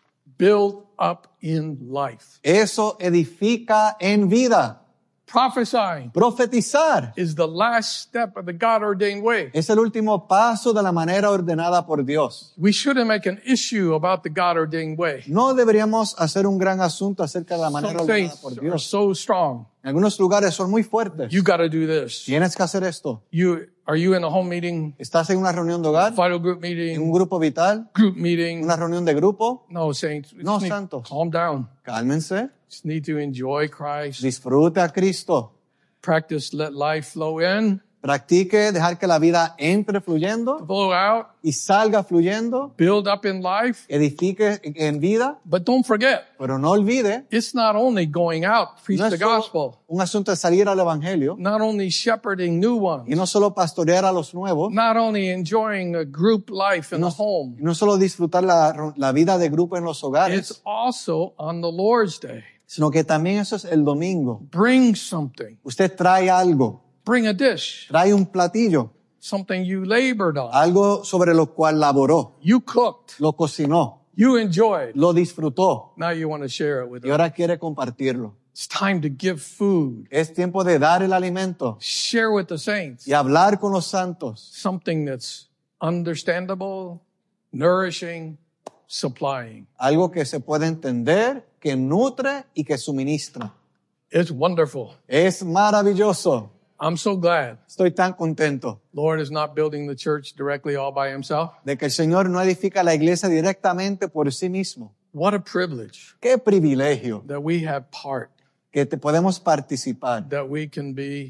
build up in life. Eso edifica en vida. Prophesying Profetizar is the last step of the God-ordained way. es el último paso de la manera ordenada por Dios. We shouldn't make an issue about the God-ordained way. No deberíamos hacer un gran asunto acerca de la manera Some ordenada saints por are Dios. so strong. En algunos lugares son muy fuertes. You got to do this. Tienes que hacer esto. Are you in a home meeting, ¿Estás en una reunión de hogar? vital group ¿En un meeting, grupo vital? group meeting? ¿Una reunión de grupo? No, saints. We No, just need- santos. Calm down. Cálmense. Just need to enjoy Christ. Disfrute a Cristo. Practice let life flow in, Practique dejar que la vida entre fluyendo flow out, y salga fluyendo. build up in life. Edifique en vida, But don't forget, pero no olvide, it's not only going out, preach no the es solo gospel, un asunto de salir al evangelio not only shepherding new y ones, no solo pastorear a los nuevos, not only enjoying a group life in the home, y no solo disfrutar la vida de grupo en los it's hogares, also on the Lord's Day. sino que también eso es el domingo. Bring something. Usted trae algo, Bring a dish, trae un platillo, something you labored on. algo sobre lo cual laboró, You cooked. lo cocinó, You enjoyed. lo disfrutó Now you want to share it with y us. ahora quiere compartirlo. It's time to give food. Es tiempo de dar el alimento Share with the saints y hablar con los santos. something that's understandable, nourishing, supplying. Algo que se puede entender, que nutre y que suministra. It's wonderful. Es maravilloso. I'm so glad Estoy tan contento Lord is not building the church directly all by himself. de que el Señor no edifica la iglesia directamente por sí mismo. What a privilege Qué privilegio that we have part, que podemos participar, that we can be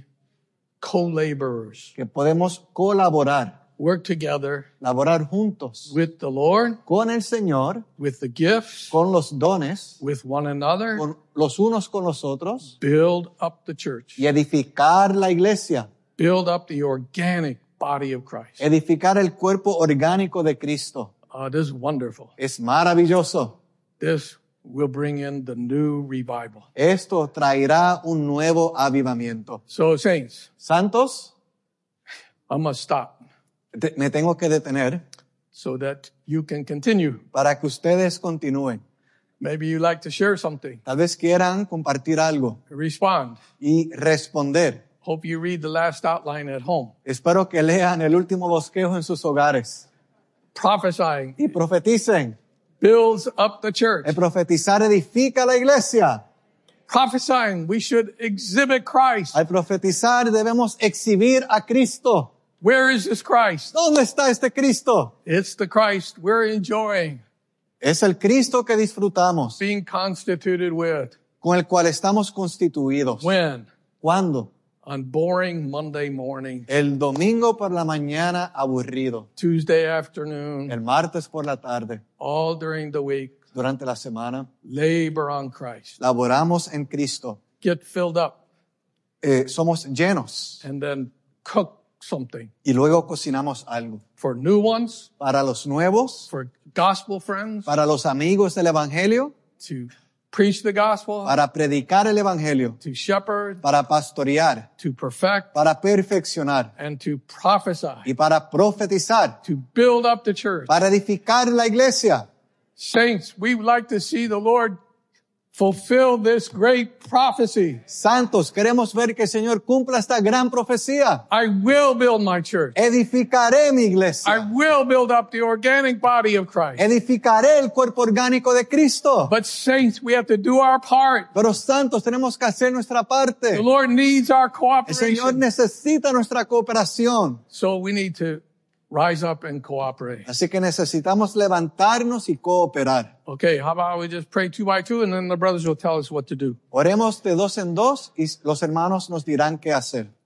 co-laborers, que podemos colaborar, work together laborar juntos with the Lord, con el Señor, with the gifts, con los dones, with one another, con los unos con los otros build up the church, y edificar la iglesia, build up the organic body of Christ. edificar el cuerpo orgánico de Cristo. This is wonderful. Es maravilloso. This will bring in the new revival. Esto traerá un nuevo avivamiento. So, saints, Santos, I must stop me tengo que detener so that you can continue. para que ustedes continúen. Maybe you like to share something, Tal vez quieran compartir algo respond. y responder. Hope you read the last outline at home. Espero que lean el último bosquejo en sus hogares Prophesying y profeticen. builds up the church. El profetizar edifica la iglesia. Prophesying, we should exhibit Christ. Al profetizar debemos exhibir a Cristo. Where is this Christ? ¿Dónde está este Cristo? It's the Christ we're enjoying, Es el Cristo que disfrutamos, being constituted with. con el cual estamos constituidos. When? ¿Cuándo? On boring Monday morning, El domingo por la mañana aburrido, Tuesday afternoon, el martes por la tarde, all during the week, durante la semana. labor on Christ. Laboramos en Cristo. Get filled up Somos llenos and then cook something y luego cocinamos algo. for new ones, Para los nuevos, for gospel friends, para los amigos del Evangelio, to preach the gospel, para predicar el evangelio, to shepherd, para pastorear, to perfect, para perfeccionar and to prophesy, y para profetizar, to build up the church. para edificar la iglesia. Saints, we would like to see the Lord fulfill this great prophecy. Santos, queremos ver que el Señor cumpla esta gran profecía. I will build my church. Edificaré mi I iglesia. will build up the organic body of Christ. Edificaré el cuerpo orgánico de Cristo. But saints, we have to do our part. Pero santos, tenemos que hacer nuestra parte. The Lord needs our El Señor cooperation. necesita nuestra cooperación. So we need to rise up and cooperate. Así que necesitamos levantarnos y cooperar. Okay, how about we just pray 2 by 2 and then the brothers will tell us what to do. Oremos de 2 en 2 y los hermanos nos dirán qué hacer.